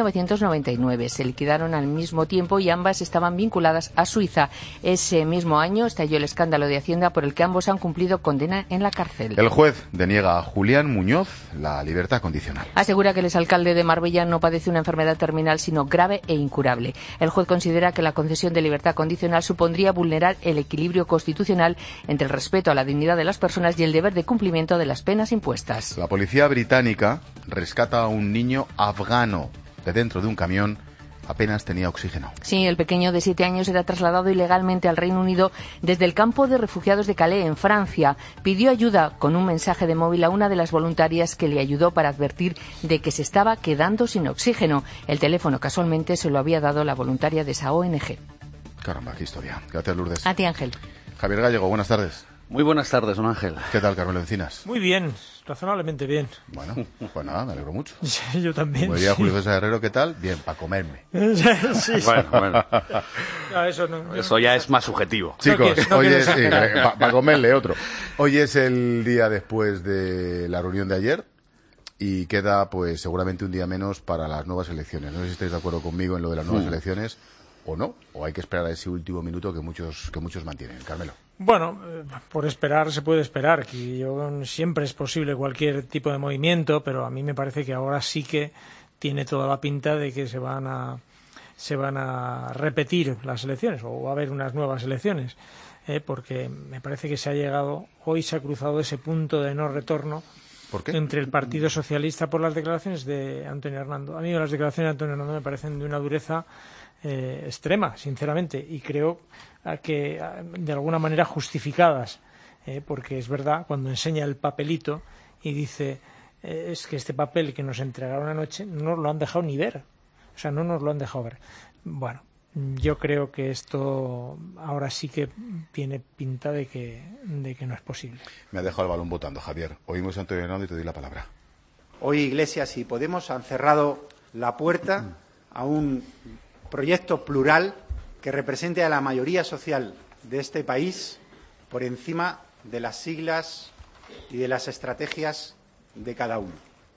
1999. Se liquidaron al mismo tiempo y ambas estaban vinculadas a Suiza. Ese mismo año estalló el escándalo de Hacienda, por el que ambos han cumplido condena en la cárcel. El juez deniega a Julián Muñoz la libertad condicional. Asegura que el exalcalde de Marbella no padece una enfermedad terminal, sino grave e incurable. El juez considera que la concesión de libertad condicional supondría vulnerar el equilibrio constitucional entre el respeto a la dignidad de las personas y el deber de cumplimiento de las penas impuestas. La policía británica rescata a un niño afgano de dentro de un camión. Apenas tenía oxígeno. Sí, el pequeño de 7 años era trasladado ilegalmente al Reino Unido desde el campo de refugiados de Calais, en Francia. Pidió ayuda con un mensaje de móvil a una de las voluntarias, que le ayudó para advertir de que se estaba quedando sin oxígeno. El teléfono casualmente se lo había dado la voluntaria de esa ONG. Caramba, qué historia. Gracias, Lourdes. A ti, Ángel. Javier Gallego, buenas tardes. Muy buenas tardes, don Ángel. ¿Qué tal, Carmelo Encinas? Muy bien, razonablemente bien. Bueno, pues nada, me alegro mucho. Yo también. Como diría Julio César Herrero, ¿qué tal? Bien, para comerme. Sí. Bueno. No, eso ya es más subjetivo. Chicos, hoy es para comerle otro. Hoy es el día después de la reunión de ayer y queda, pues, seguramente un día menos para las nuevas elecciones. No sé si estáis de acuerdo conmigo en lo de las nuevas elecciones o no, o hay que esperar a ese último minuto que muchos mantienen. Carmelo. Bueno, por esperar se puede esperar, que siempre es posible cualquier tipo de movimiento, pero a mí me parece que ahora sí que tiene toda la pinta de que se van a repetir las elecciones, o va a haber unas nuevas elecciones, porque me parece que hoy se ha cruzado ese punto de no retorno. ¿Por qué? Entre el Partido Socialista, por las declaraciones de Antonio Hernando. A mí las declaraciones de Antonio Hernando me parecen de una dureza extrema, sinceramente, y creo que de alguna manera justificadas, porque es verdad, cuando enseña el papelito y dice es que este papel que nos entregaron anoche no nos lo han dejado ni ver, o sea, no nos lo han dejado ver. Bueno, yo creo que esto ahora sí que tiene pinta de que no es posible. Me ha dejado el balón botando, Javier. Oímos a Antonio Hernando y te doy la palabra. Hoy Iglesias y Podemos han cerrado la puerta a un proyecto plural que represente a la mayoría social de este país por encima de las siglas y de las estrategias de cada uno.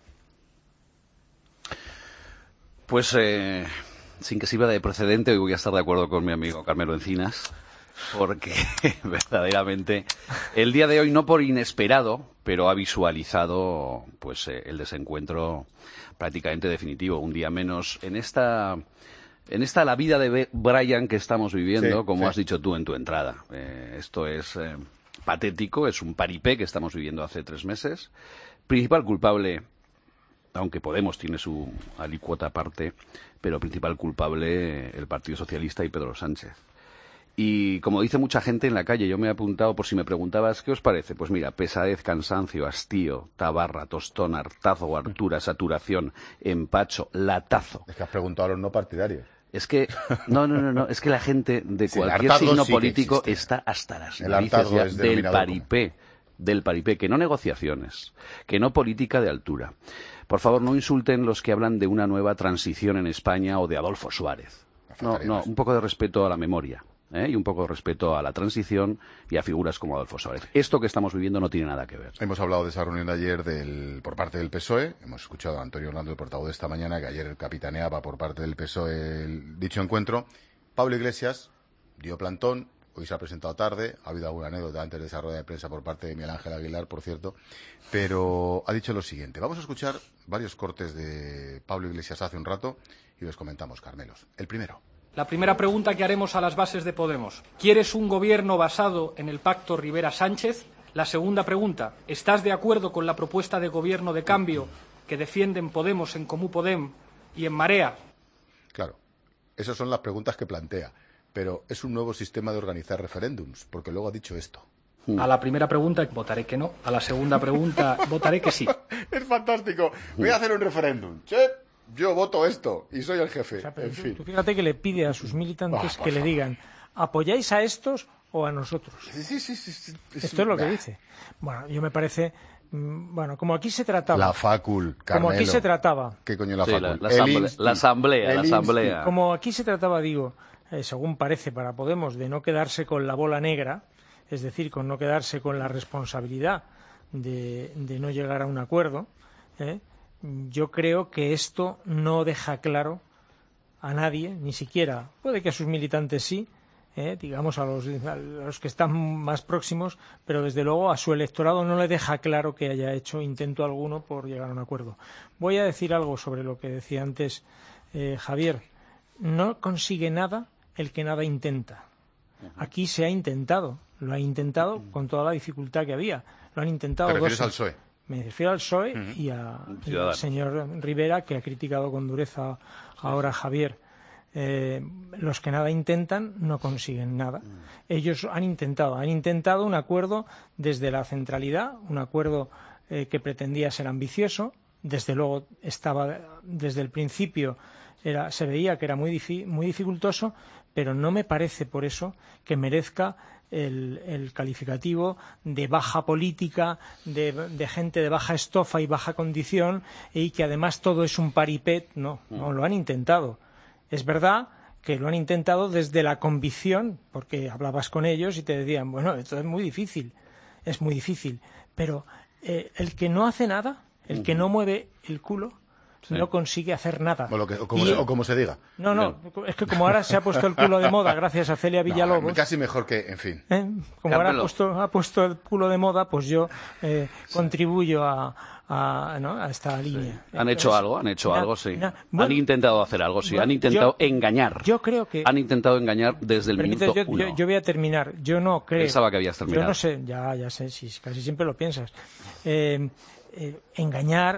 Pues sin que sirva de precedente, hoy voy a estar de acuerdo con mi amigo Carmelo Encinas, porque verdaderamente el día de hoy, no por inesperado, pero ha visualizado pues el desencuentro prácticamente definitivo, un día menos en esta la vida de Brian que estamos viviendo, sí, como has dicho tú en tu entrada. Esto es patético, es un paripé que estamos viviendo hace 3 meses. Principal culpable, aunque Podemos tiene su alícuota aparte, pero principal culpable el Partido Socialista y Pedro Sánchez. Y como dice mucha gente en la calle, yo me he apuntado por si me preguntabas, ¿qué os parece? Pues mira, pesadez, cansancio, hastío, tabarra, tostón, hartazo, hartura, saturación, empacho, latazo. Es que has preguntado a los no partidarios. Es que, no, es que la gente de cualquier signo político está hasta las narices ya del paripé, que no negociaciones, que no política de altura. Por favor, no insulten los que hablan de una nueva transición en España o de Adolfo Suárez. No, un poco de respeto a la memoria. Y un poco de respeto a la transición y a figuras como Adolfo Suárez. Esto que estamos viviendo no tiene nada que ver. Hemos hablado de esa reunión de ayer por parte del PSOE. Hemos escuchado a Antonio Orlando, el portavoz de esta mañana, que ayer capitaneaba por parte del PSOE dicho encuentro. Pablo Iglesias dio plantón. Hoy se ha presentado tarde. Ha habido alguna anécdota antes de esa rueda de prensa por parte de Miguel Ángel Aguilar, por cierto. Pero ha dicho lo siguiente. Vamos a escuchar varios cortes de Pablo Iglesias hace un rato y los comentamos, Carmelos. El primero. La primera pregunta que haremos a las bases de Podemos. ¿Quieres un gobierno basado en el pacto Rivera-Sánchez? La segunda pregunta. ¿Estás de acuerdo con la propuesta de gobierno de cambio que defienden Podemos, en Comú Podem y en Marea? Claro, esas son las preguntas que plantea. Pero es un nuevo sistema de organizar referéndums, porque luego ha dicho esto. A la primera pregunta votaré que no. A la segunda pregunta votaré que sí. Es fantástico. Voy a hacer un referéndum. Yo voto esto y soy el jefe. En fin. Tú fíjate que le pide a sus militantes que le digan, ¿apoyáis a estos o a nosotros? Sí. Esto es lo que dice. Bueno, yo me parece... Bueno, como aquí se trataba... La facul, Carmelo. Como aquí se trataba... ¿Qué coño la facul? La asamblea. Como aquí se trataba, digo, según parece para Podemos, de no quedarse con la bola negra, es decir, con no quedarse con la responsabilidad de no llegar a un acuerdo, yo creo que esto no deja claro a nadie, ni siquiera, puede que a sus militantes sí, digamos a los que están más próximos, pero desde luego a su electorado no le deja claro que haya hecho intento alguno por llegar a un acuerdo. Voy a decir algo sobre lo que decía antes Javier. No consigue nada el que nada intenta. Aquí se ha intentado, lo ha intentado con toda la dificultad que había. Lo han intentado. ¿Te refieres al PSOE? Me refiero al PSOE y al señor Rivera, que ha criticado con dureza ahora a Javier. Los que nada intentan no consiguen nada. Ellos han intentado un acuerdo desde la centralidad, un acuerdo que pretendía ser ambicioso. Desde luego desde el principio se veía que era muy dificultoso, pero no me parece por eso que merezca el calificativo de baja política, de gente de baja estofa y baja condición, y que además todo es un paripé. No, lo han intentado. Es verdad que lo han intentado desde la convicción, porque hablabas con ellos y te decían, bueno, esto es muy difícil, pero el que no hace nada, el que no mueve el culo, no consigue hacer nada. O como se diga. No, es que como ahora se ha puesto el culo de moda gracias a Celia Villalobos... Casi mejor que, en fin. Como ahora ha puesto el culo de moda, pues yo contribuyo a esta línea. ¿Han hecho algo? Sí. Han intentado hacer algo, sí. Han intentado engañar. Yo creo que... Han intentado engañar desde el minuto uno. Yo voy a terminar. Yo no creo... Pensaba que habías terminado. Yo no sé, ya sé, sí, casi siempre lo piensas. Engañar,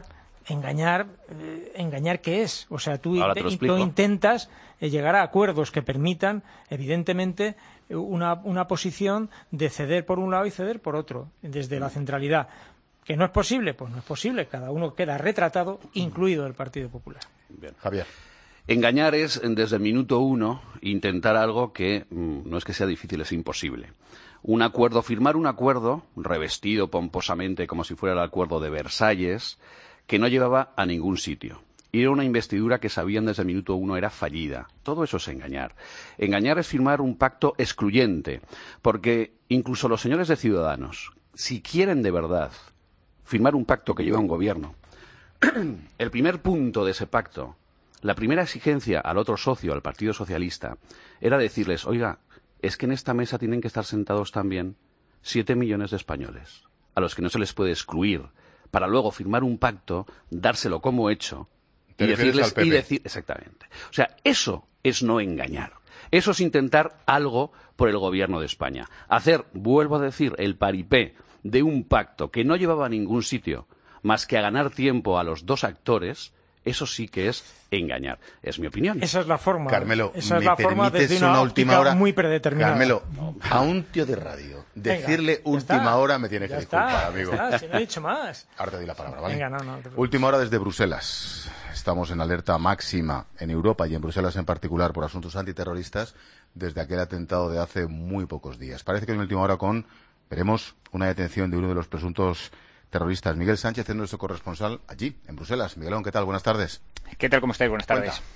¿qué es? O sea, tú intentas llegar a acuerdos que permitan, evidentemente, una posición de ceder por un lado y ceder por otro, desde la centralidad. ¿Que no es posible? Pues no es posible. Cada uno queda retratado, incluido el Partido Popular. Bien. Javier. Engañar es, desde el minuto uno, intentar algo que no es que sea difícil, es imposible. Firmar un acuerdo, revestido pomposamente como si fuera el acuerdo de Versalles, que no llevaba a ningún sitio. Y era una investidura que sabían desde el minuto uno era fallida. Todo eso es engañar. Engañar es firmar un pacto excluyente, porque incluso los señores de Ciudadanos, si quieren de verdad firmar un pacto que lleva un gobierno, el primer punto de ese pacto, la primera exigencia al otro socio, al Partido Socialista, era decirles, oiga, es que en esta mesa tienen que estar sentados también 7 millones de españoles, a los que no se les puede excluir, para luego firmar un pacto, dárselo como hecho y decirles exactamente. O sea, eso es no engañar. Eso es intentar algo por el gobierno de España. Hacer, vuelvo a decir, el paripé de un pacto que no llevaba a ningún sitio más que a ganar tiempo a los dos actores, Eso sí que es engañar. Es mi opinión. Esa es la forma. Carmelo, esa es ¿me la forma permites desde una última hora? muy predeterminada. Carmelo, a un tío de radio decirle última hora me tiene que disculpar, amigo. Si no he dicho más. Ahora te doy la palabra, ¿vale? Venga, no. Última hora desde Bruselas. Estamos en alerta máxima en Europa y en Bruselas en particular por asuntos antiterroristas desde aquel atentado de hace muy pocos días. Parece que en última hora veremos una detención de uno de los presuntos terroristas. Miguel Sánchez es nuestro corresponsal allí, en Bruselas. Miguelón, ¿qué tal? Buenas tardes. ¿Qué tal? ¿Cómo estáis? Buenas tardes. Cuenta.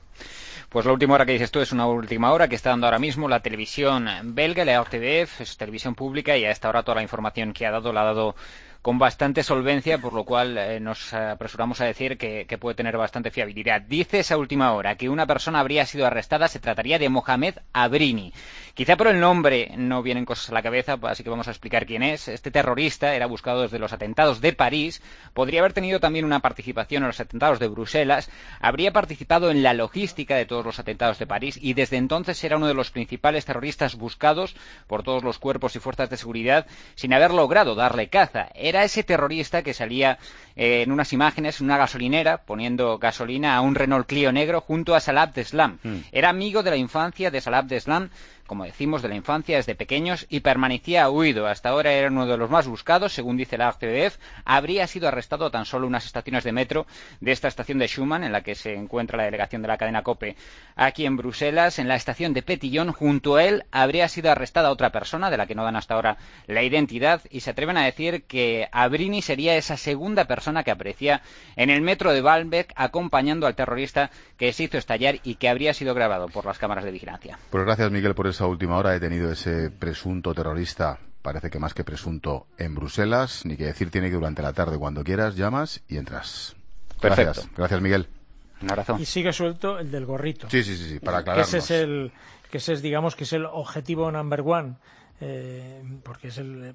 Pues la última hora que dices tú es una última hora que está dando ahora mismo la televisión belga, la RTBF, es televisión pública, y a esta hora toda la información que ha dado la ha dado con bastante solvencia, por lo cual nos apresuramos a decir que puede tener bastante fiabilidad. Dice esa última hora que una persona habría sido arrestada, se trataría de Mohamed Abrini. Quizá por el nombre no vienen cosas a la cabeza, así que vamos a explicar quién es. Este terrorista era buscado desde los atentados de París, podría haber tenido también una participación en los atentados de Bruselas, habría participado en la logística de todos los atentados de París y desde entonces era uno de los principales terroristas buscados por todos los cuerpos y fuerzas de seguridad sin haber logrado darle caza. Era ese terrorista que salía en unas imágenes en una gasolinera poniendo gasolina a un Renault Clio negro junto a Salah Abdeslam. Era amigo de la infancia de Salah Abdeslam, como decimos, de la infancia desde pequeños, y permanecía huido. Hasta ahora era uno de los más buscados, según dice la RTBF. Habría sido arrestado a tan solo unas estaciones de metro de esta estación de Schuman, en la que se encuentra la delegación de la cadena COPE aquí en Bruselas. En la estación de Petillon, junto a él, habría sido arrestada otra persona, de la que no dan hasta ahora la identidad, y se atreven a decir que Abrini sería esa segunda persona que aparecía en el metro de Baalbek acompañando al terrorista que se hizo estallar y que habría sido grabado por las cámaras de vigilancia. Pues gracias, Miguel, por esa última hora. He tenido ese presunto terrorista, parece que más que presunto, en Bruselas. Ni que decir tiene que durante la tarde, cuando quieras, llamas y entras. Perfecto. Gracias, Miguel. Un abrazo. Y sigue suelto el del gorrito. Sí, para aclararnos. Que ese es, digamos, que es el objetivo number one, porque es el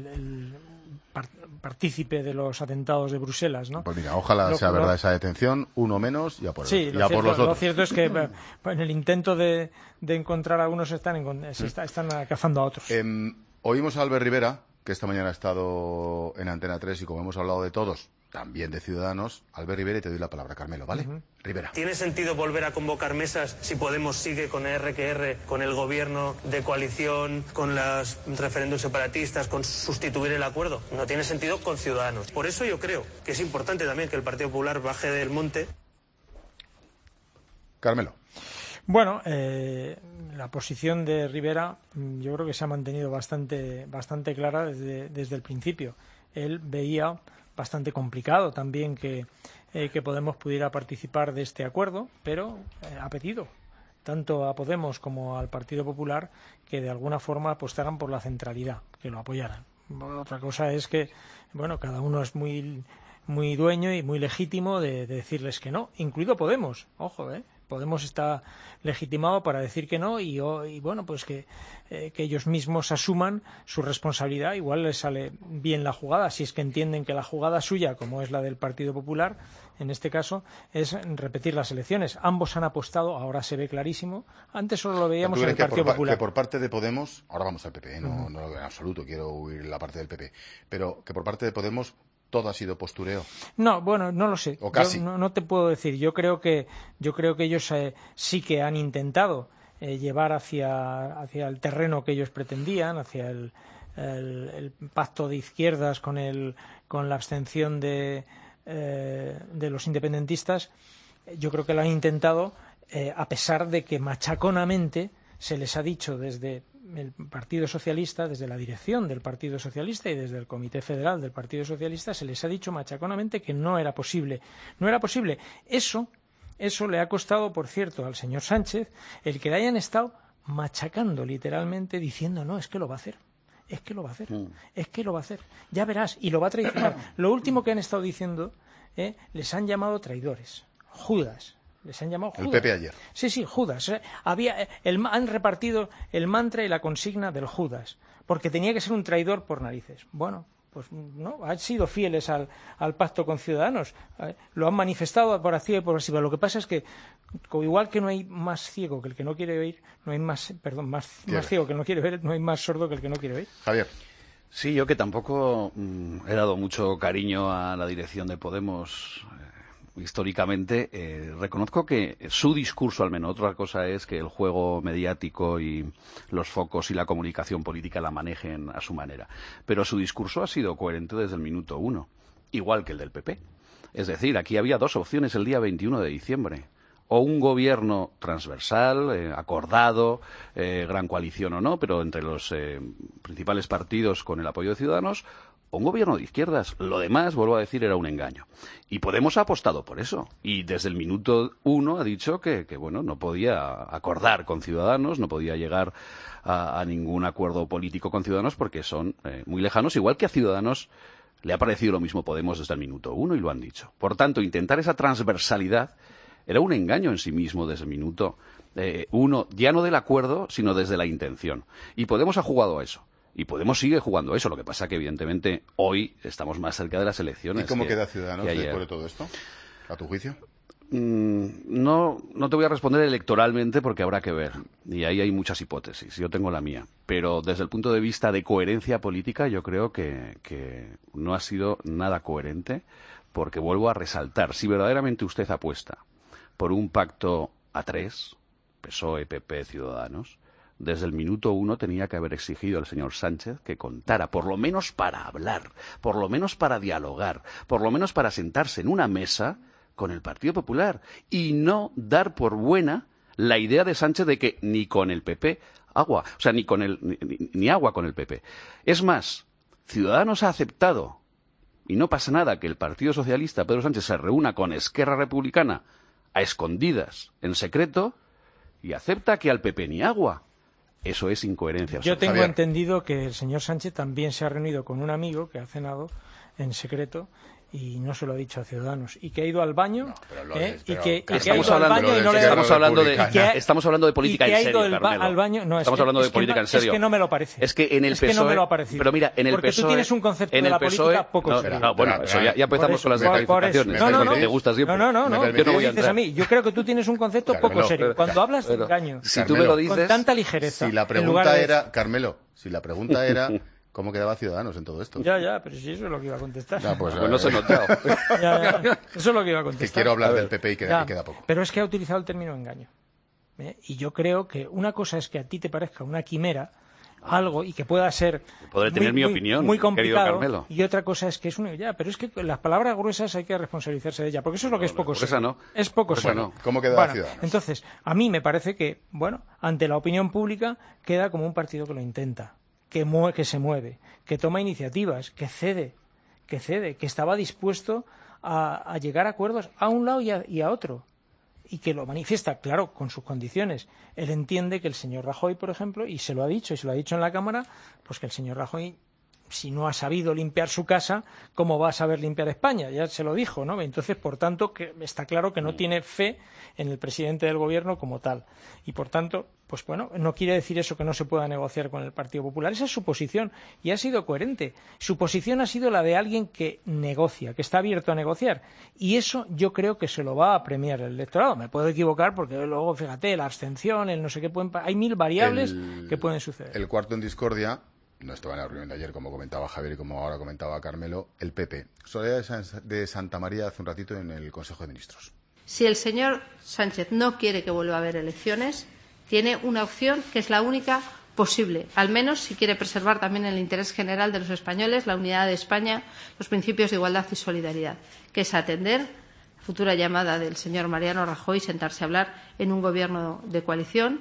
partícipe de los atentados de Bruselas, ¿no? Pues mira, ojalá sea verdad esa detención, uno menos, ya por, sí, ya por los otros. Lo cierto es que en el intento de encontrar a unos están cazando a otros. Oímos a Albert Rivera, que esta mañana ha estado en Antena 3, y como hemos hablado de todos, también de Ciudadanos. Albert Rivera, y te doy la palabra, Carmelo, ¿vale? Rivera. ¿Tiene sentido volver a convocar mesas si Podemos sigue con RQR, con el gobierno de coalición, con los referéndums separatistas, con sustituir el acuerdo? No tiene sentido con Ciudadanos. Por eso yo creo que es importante también que el Partido Popular baje del monte. Carmelo. Bueno, la posición de Rivera yo creo que se ha mantenido bastante clara desde el principio. Él veía bastante complicado también que Podemos pudiera participar de este acuerdo, pero ha pedido tanto a Podemos como al Partido Popular que de alguna forma apostaran por la centralidad, que lo apoyaran. Otra cosa es que, bueno, cada uno es muy dueño y muy legítimo de decirles que no, incluido Podemos, ojo, Podemos está legitimado para decir que no y bueno, pues que ellos mismos asuman su responsabilidad. Igual les sale bien la jugada, si es que entienden que la jugada suya, como es la del Partido Popular, en este caso, es repetir las elecciones. Ambos han apostado, ahora se ve clarísimo. Antes solo lo veíamos en el Partido Popular. Que por parte de Podemos, ahora vamos al PP, no lo veo en absoluto, quiero huir la parte del PP, pero que por parte de Podemos todo ha sido postureo. No, bueno, no lo sé. O casi. Yo no te puedo decir. Yo creo que ellos sí que han intentado llevar hacia el terreno que ellos pretendían, hacia el pacto de izquierdas con la abstención de los independentistas. Yo creo que lo han intentado a pesar de que machaconamente se les ha dicho desde el Partido Socialista, desde la dirección del Partido Socialista y desde el Comité Federal del Partido Socialista, se les ha dicho machaconamente que no era posible. No era posible. Eso le ha costado, por cierto, al señor Sánchez el que le hayan estado machacando literalmente, diciendo no, es que lo va a hacer. Es que lo va a hacer. Es que lo va a hacer. Ya verás, y lo va a traicionar. Lo último que han estado diciendo, les han llamado traidores. Judas. Les han llamado Judas. El PP ayer. Sí, Judas. Han repartido el mantra y la consigna del Judas, porque tenía que ser un traidor por narices. Bueno, pues no, han sido fieles al pacto con Ciudadanos. Lo han manifestado por activa y por pasiva. Lo que pasa es que, igual que no hay más ciego que el que no quiere oír, no hay más ciego que no quiere ver, no hay más sordo que el que no quiere oír. Javier. Sí, yo que tampoco he dado mucho cariño a la dirección de Podemos históricamente, reconozco que su discurso, al menos, otra cosa es que el juego mediático y los focos y la comunicación política la manejen a su manera, pero su discurso ha sido coherente desde el minuto 1, igual que el del PP. Es decir, aquí había dos opciones el día 21 de diciembre. O un gobierno transversal, acordado, gran coalición o no, pero entre los principales partidos con el apoyo de Ciudadanos, o un gobierno de izquierdas. Lo demás, vuelvo a decir, era un engaño. Y Podemos ha apostado por eso. Y desde el minuto 1 ha dicho que bueno, no podía acordar con Ciudadanos, no podía llegar a ningún acuerdo político con Ciudadanos porque son muy lejanos, igual que a Ciudadanos le ha parecido lo mismo Podemos desde el minuto 1 y lo han dicho. Por tanto, intentar esa transversalidad era un engaño en sí mismo desde el minuto 1, ya no del acuerdo, sino desde la intención. Y Podemos ha jugado a eso. Y Podemos sigue jugando a eso. Lo que pasa que, evidentemente, hoy estamos más cerca de las elecciones. ¿Y cómo queda Ciudadanos después de todo esto, a tu juicio? No te voy a responder electoralmente porque habrá que ver. Y ahí hay muchas hipótesis. Yo tengo la mía. Pero desde el punto de vista de coherencia política, yo creo que no ha sido nada coherente. Porque vuelvo a resaltar, si verdaderamente usted apuesta por un pacto a 3, PSOE, PP, Ciudadanos, desde el minuto 1 tenía que haber exigido al señor Sánchez que contara, por lo menos para hablar, por lo menos para dialogar, por lo menos para sentarse en una mesa con el Partido Popular y no dar por buena la idea de Sánchez de que ni con el PP agua, o sea, ni agua con el PP. Es más, Ciudadanos ha aceptado, y no pasa nada, que el Partido Socialista, Pedro Sánchez, se reúna con Esquerra Republicana a escondidas, en secreto, y acepta que al PP ni agua. Eso es incoherencia. Yo tengo entendido que el señor Sánchez también se ha reunido con un amigo que ha cenado en secreto y no se lo ha dicho a Ciudadanos y que ha ido al baño estamos hablando de política en serio, Carmelo. Estamos hablando de política en serio. Es que no me lo parece. Es que en el PSOE, no me lo ha parecido. Pero mira, en el porque PSOE, tú tienes un concepto de la política poco serio. Bueno, eso ya empezamos con las descalificaciones. No. Te gusta siempre. No. Yo no voy a entrar. A mí, yo creo que tú tienes un concepto poco serio. Cuando hablas de engaño, si tú me lo dices, con tanta ligereza. Si la pregunta era, Carmelo, ¿cómo quedaba Ciudadanos en todo esto? Ya, pero si eso es lo que iba a contestar. Pues no se ha notado. Eso es lo que iba a contestar. Que quiero hablar del PP y queda poco. Pero es que ha utilizado el término engaño. Y yo creo que una cosa es que a ti te parezca una quimera, algo, y que pueda ser mi opinión, muy complicado, Carmelo. y otra cosa es que es pero es que las palabras gruesas hay que responsabilizarse de ellas, porque eso es lo que es poco serio. Es poco serio. ¿Cómo queda Ciudadanos? Entonces, a mí me parece que, ante la opinión pública queda como un partido que lo intenta, que se mueve, que toma iniciativas, que cede, que estaba dispuesto a llegar a acuerdos a un lado y a otro, y que lo manifiesta, claro, con sus condiciones. Él entiende que el señor Rajoy, por ejemplo, y se lo ha dicho en la Cámara, pues que el señor Rajoy, si no ha sabido limpiar su casa, ¿cómo va a saber limpiar España? Ya se lo dijo, ¿no? Entonces, por tanto, que está claro que no tiene fe en el presidente del gobierno como tal. Y, por tanto, pues no quiere decir eso que no se pueda negociar con el Partido Popular. Esa es su posición y ha sido coherente. Su posición ha sido la de alguien que negocia, que está abierto a negociar. Y eso yo creo que se lo va a premiar el electorado. Me puedo equivocar porque luego, fíjate, la abstención, el no sé qué, hay 1000 variables que pueden suceder. El cuarto en discordia, no estaba en la reunión de ayer, como comentaba Javier y como ahora comentaba Carmelo, el PP. Soledad de Santa María hace un ratito en el Consejo de Ministros. Si el señor Sánchez no quiere que vuelva a haber elecciones, tiene una opción que es la única posible, al menos si quiere preservar también el interés general de los españoles, la unidad de España, los principios de igualdad y solidaridad, que es atender la futura llamada del señor Mariano Rajoy y sentarse a hablar en un gobierno de coalición.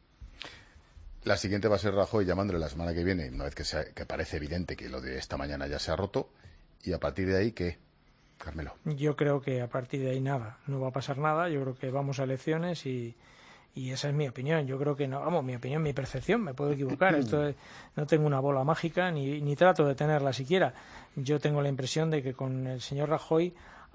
La siguiente va a ser Rajoy llamándole la semana que viene, una vez que parece evidente que lo de esta mañana ya se ha roto, y a partir de ahí, ¿qué? Carmelo. Yo creo que a partir de ahí nada, no va a pasar nada, yo creo que vamos a elecciones y esa es mi opinión. Yo creo que no, mi opinión, mi percepción, me puedo equivocar. No tengo una bola mágica ni trato de tenerla siquiera. Yo tengo la impresión de que con el señor Rajoy,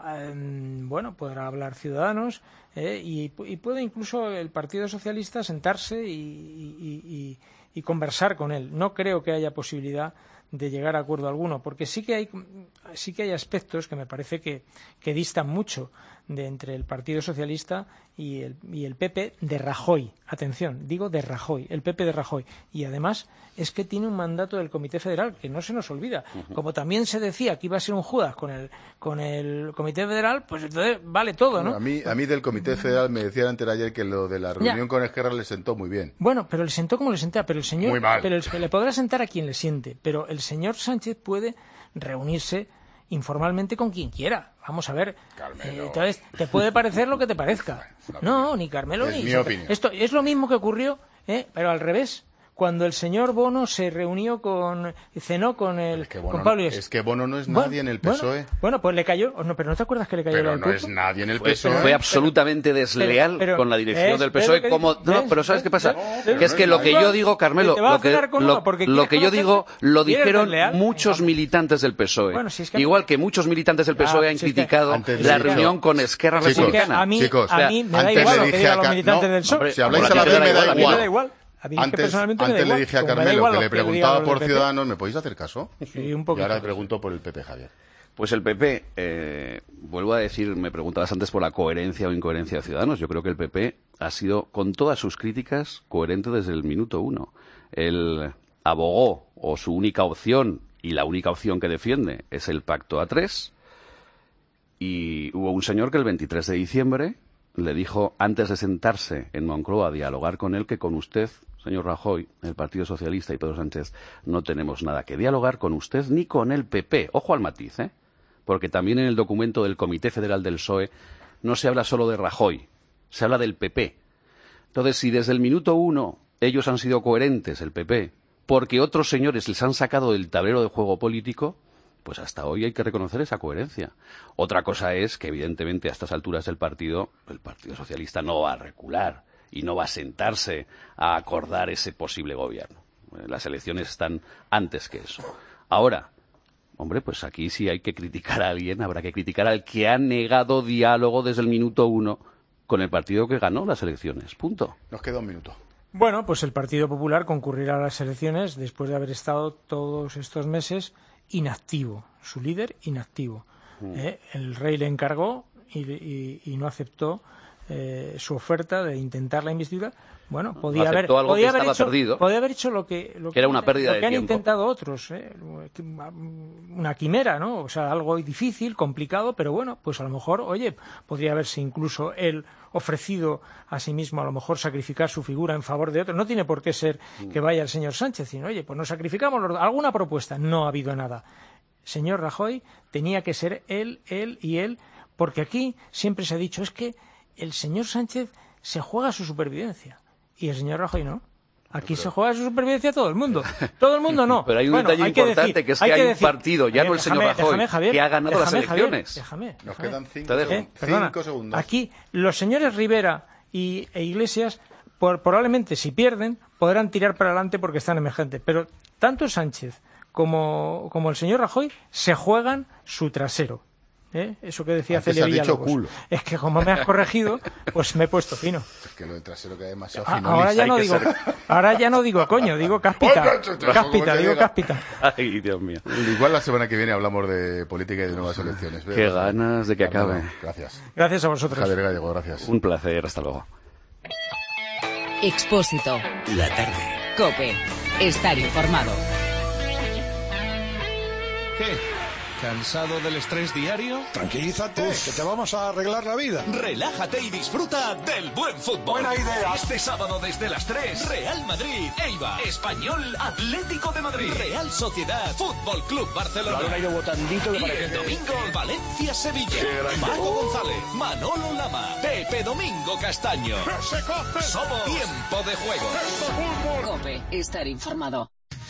podrá hablar Ciudadanos y puede incluso el Partido Socialista sentarse y conversar con él. No creo que haya posibilidad de llegar a acuerdo alguno, porque sí que hay aspectos que me parece que distan mucho de entre el Partido Socialista y el PP de Rajoy. Atención, digo de Rajoy, el PP de Rajoy. Y además es que tiene un mandato del Comité Federal, que no se nos olvida. Como también se decía que iba a ser un Judas con el Comité Federal, pues entonces vale todo, ¿no? A mí del Comité Federal me decían antes de ayer que lo de la reunión con Esquerra le sentó muy bien. Bueno, pero le sentó como le sentaba, pero el señor... Muy mal. Pero le podrá sentar a quien le siente, pero el señor Sánchez puede reunirse informalmente con quien quiera. Vamos a ver. Entonces, te puede parecer lo que te parezca. No, ni Carmelo ni... mi opinión. Esto es lo mismo que ocurrió, pero al revés. Cuando el señor Bono se reunió cenó con Pablo Iglesias. Es que Bono no es nadie en el PSOE. Bueno, pues le cayó. No, pero ¿no te acuerdas que le cayó? Pero no es nadie en el PSOE. Fue absolutamente desleal con la dirección del PSOE. Pero ¿sabes qué pasa? Que es que lo que yo digo, Carmelo, lo que yo digo lo dijeron muchos militantes del PSOE. Igual que muchos militantes del PSOE han criticado la reunión con Esquerra Republicana. A mí me da igual lo que digan los militantes del PSOE. Si habláis a la vez me da igual. Antes le dije a Carmelo que le preguntaba por Ciudadanos, ¿me podéis hacer caso? Sí, un poquito. Y ahora le pregunto por el PP, Javier. Pues el PP, vuelvo a decir, me preguntabas antes por la coherencia o incoherencia de Ciudadanos. Yo creo que el PP ha sido, con todas sus críticas, coherente desde el minuto uno. Él abogó, o su única opción, y la única opción que defiende, es el pacto A3. Y hubo un señor que el 23 de diciembre le dijo, antes de sentarse en Moncloa a dialogar con él, que con usted, señor Rajoy, el Partido Socialista y Pedro Sánchez, no tenemos nada que dialogar con usted ni con el PP. Ojo al matiz, porque también en el documento del Comité Federal del PSOE no se habla solo de Rajoy, se habla del PP. Entonces, si desde el minuto uno ellos han sido coherentes, el PP, porque otros señores les han sacado del tablero de juego político, pues hasta hoy hay que reconocer esa coherencia. Otra cosa es que, evidentemente, a estas alturas del partido, el Partido Socialista no va a recular y no va a sentarse a acordar ese posible gobierno. Las elecciones están antes que eso. Ahora, hombre, pues aquí sí hay que criticar a alguien, habrá que criticar al que ha negado diálogo desde el minuto uno con el partido que ganó las elecciones. Punto. Nos queda un minuto. Bueno, pues el Partido Popular concurrirá a las elecciones después de haber estado todos estos meses inactivo, su líder inactivo. El rey le encargó y no aceptó su oferta de intentar la investidura. Bueno, podía haber hecho lo que era una pérdida de tiempo. Han intentado otros, una quimera, ¿no? O sea, algo difícil, complicado, pero bueno, pues a lo mejor, podría haberse incluso él ofrecido a sí mismo, a lo mejor sacrificar su figura en favor de otro. No tiene por qué ser que vaya el señor Sánchez, sino, pues nos sacrificamos alguna propuesta. No ha habido nada. Señor Rajoy, tenía que ser él y él, porque aquí siempre se ha dicho, es que el señor Sánchez se juega su supervivencia. Y el señor Rajoy no. Aquí se juega su supervivencia todo el mundo. Todo el mundo no. Pero hay un detalle importante, que es que hay un partido, ya no el señor Rajoy, Javier, que ha ganado las elecciones. Nos quedan 5 segundos. Aquí los señores Rivera e Iglesias, probablemente si pierden, podrán tirar para adelante porque están emergentes. Pero tanto Sánchez como el señor Rajoy se juegan su trasero. Eso que decía Celia Villalobos. Es que como me has corregido, pues me he puesto fino. Es que lo de trasero queda demasiado fino. Ahora ya no digo coño, digo cáspita. Cáspita. Ay, Dios mío. Igual la semana que viene hablamos de política y de nuevas elecciones. Qué ganas de que acabe. Gracias. Gracias a vosotros. Javier Gallego, gracias. Un placer, hasta luego. Expósito. La tarde. COPE. Estar informado. ¿Qué? ¿Cansado del estrés diario? Tranquilízate, que te vamos a arreglar la vida. Relájate y disfruta del buen fútbol. Buena idea. Este sábado desde las 3, Real Madrid, Eibar, Español, Atlético de Madrid, Real Sociedad, Fútbol Club Barcelona. Ha ido botandito y el domingo, Valencia, Sevilla, Paco González, Manolo Lama, Pepe Domingo Castaño. Somos Tiempo de Juego. COPE, estar informado.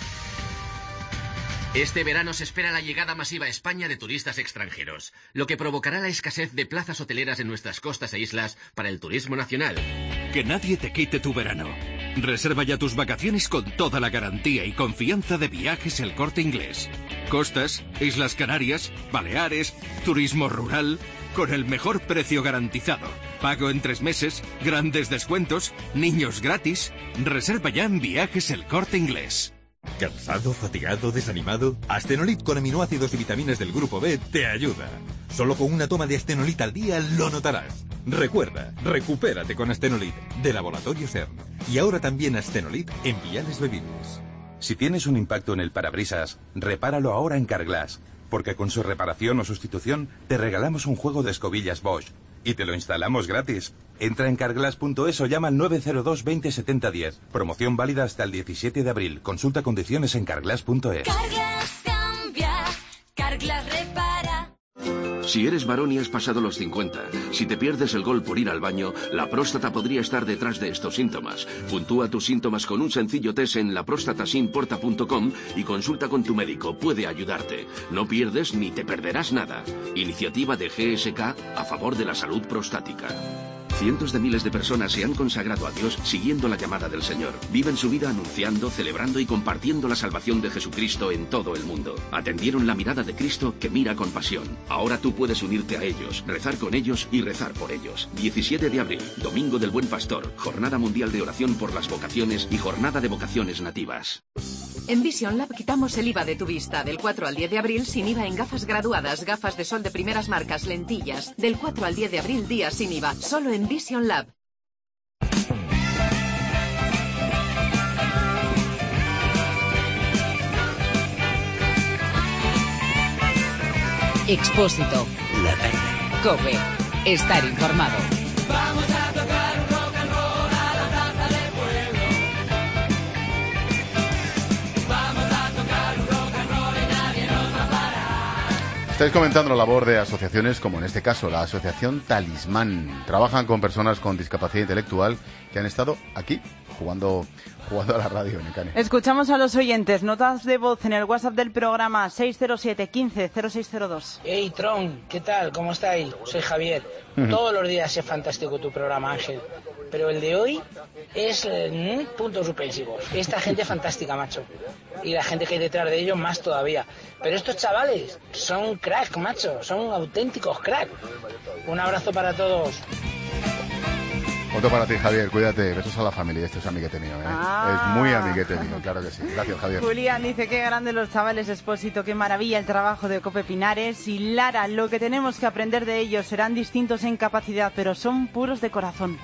Este verano se espera la llegada masiva a España de turistas extranjeros, lo que provocará la escasez de plazas hoteleras en nuestras costas e islas para el turismo nacional. Que nadie te quite tu verano. Reserva ya tus vacaciones con toda la garantía y confianza de Viajes El Corte Inglés. Costas, Islas Canarias, Baleares, turismo rural, con el mejor precio garantizado. Pago en 3 meses, grandes descuentos, niños gratis. Reserva ya en Viajes El Corte Inglés. ¿Cansado, fatigado, desanimado? Astenolit con aminoácidos y vitaminas del grupo B te ayuda. Solo con una toma de Astenolit al día lo notarás. Recuerda, recupérate con Astenolit, de Laboratorio CERN. Y ahora también Astenolit en viales bebibles. Si tienes un impacto en el parabrisas, repáralo ahora en Carglass, porque con su reparación o sustitución te regalamos un juego de escobillas Bosch y te lo instalamos gratis. Entra en carglass.es o llama al 902 20 70 10. Promoción válida hasta el 17 de abril. Consulta condiciones en carglass.es. Carglass cambia, Carglass repara. Si eres varón y has pasado los 50, si te pierdes el gol por ir al baño, la próstata podría estar detrás de estos síntomas. Puntúa tus síntomas con un sencillo test en laprostatasimporta.com y consulta con tu médico. Puede ayudarte. No pierdes ni te perderás nada. Iniciativa de GSK a favor de la salud prostática. Cientos de miles de personas se han consagrado a Dios siguiendo la llamada del Señor. Viven su vida anunciando, celebrando y compartiendo la salvación de Jesucristo en todo el mundo. Atendieron la mirada de Cristo que mira con pasión. Ahora tú puedes unirte a ellos, rezar con ellos y rezar por ellos. 17 de abril, Domingo del Buen Pastor, Jornada Mundial de Oración por las Vocaciones y Jornada de Vocaciones Nativas. En Vision Lab quitamos el IVA de tu vista. Del 4 al 10 de abril sin IVA en gafas graduadas, gafas de sol de primeras marcas, lentillas. Del 4 al 10 de abril, días sin IVA. Solo en Vision Lab. Expósito. La tarde. COPE. Estar informado. Vamos a tocar rock and roll a la plaza del pueblo. Vamos a tocar rock and roll y nadie nos va a parar. Estáis comentando la labor de asociaciones como en este caso la Asociación Talismán. Trabajan con personas con discapacidad intelectual que han estado aquí jugando a la radio, Necane. Escuchamos a los oyentes. Notas de voz en el WhatsApp del programa 607 15 0602. Hey Tron, ¿qué tal? ¿Cómo estáis? Soy Javier. Todos los días es fantástico tu programa, Ángel. Pero el de hoy es puntos suspensivos. Esta gente es fantástica, macho. Y la gente que hay detrás de ellos más todavía. Pero estos chavales son crack, macho. Son auténticos crack. Un abrazo para todos. Otro para ti, Javier, cuídate, besos a la familia, este es amiguete mío, Es muy amiguete mío, claro que sí. Gracias, Javier. Julián dice, qué grande los chavales, Expósito, qué maravilla el trabajo de Cope Pinares. Y Lara, lo que tenemos que aprender de ellos, serán distintos en capacidad, pero son puros de corazón.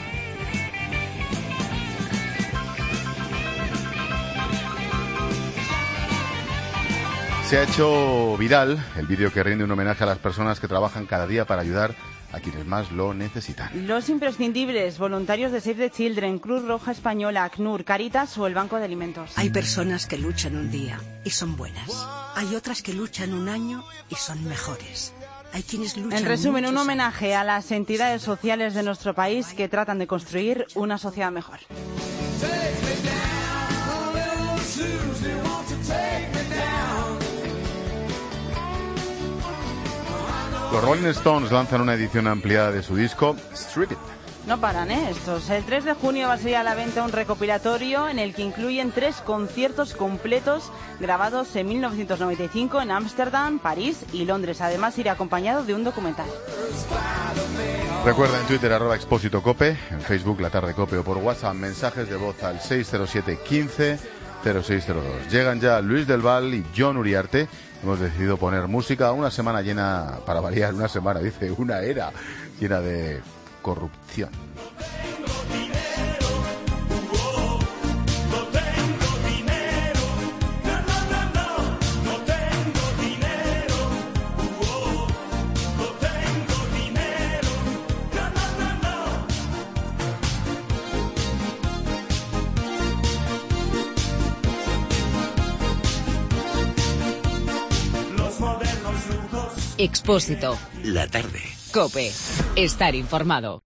Se ha hecho viral el vídeo que rinde un homenaje a las personas que trabajan cada día para ayudar a quienes más lo necesitan. Los imprescindibles, voluntarios de Save the Children, Cruz Roja Española, ACNUR, Caritas o el Banco de Alimentos. Hay personas que luchan un día y son buenas. Hay otras que luchan un año y son mejores. Hay quienes luchan. En resumen, un homenaje a las entidades sociales de nuestro país que tratan de construir una sociedad mejor. Los Rolling Stones lanzan una edición ampliada de su disco Strip It. No paran, estos. El 3 de junio va a salir a la venta un recopilatorio en el que incluyen 3 conciertos completos grabados en 1995 en Ámsterdam, París y Londres. Además, irá acompañado de un documental. Recuerda en Twitter @expósitocope, en Facebook La Tarde Cope o por WhatsApp mensajes de voz al 607 15 0602. Llegan ya Luis del Val y John Uriarte. Hemos decidido poner música una semana llena, para variar, una era llena de corrupción. Expósito. La tarde. COPE. Estar informado.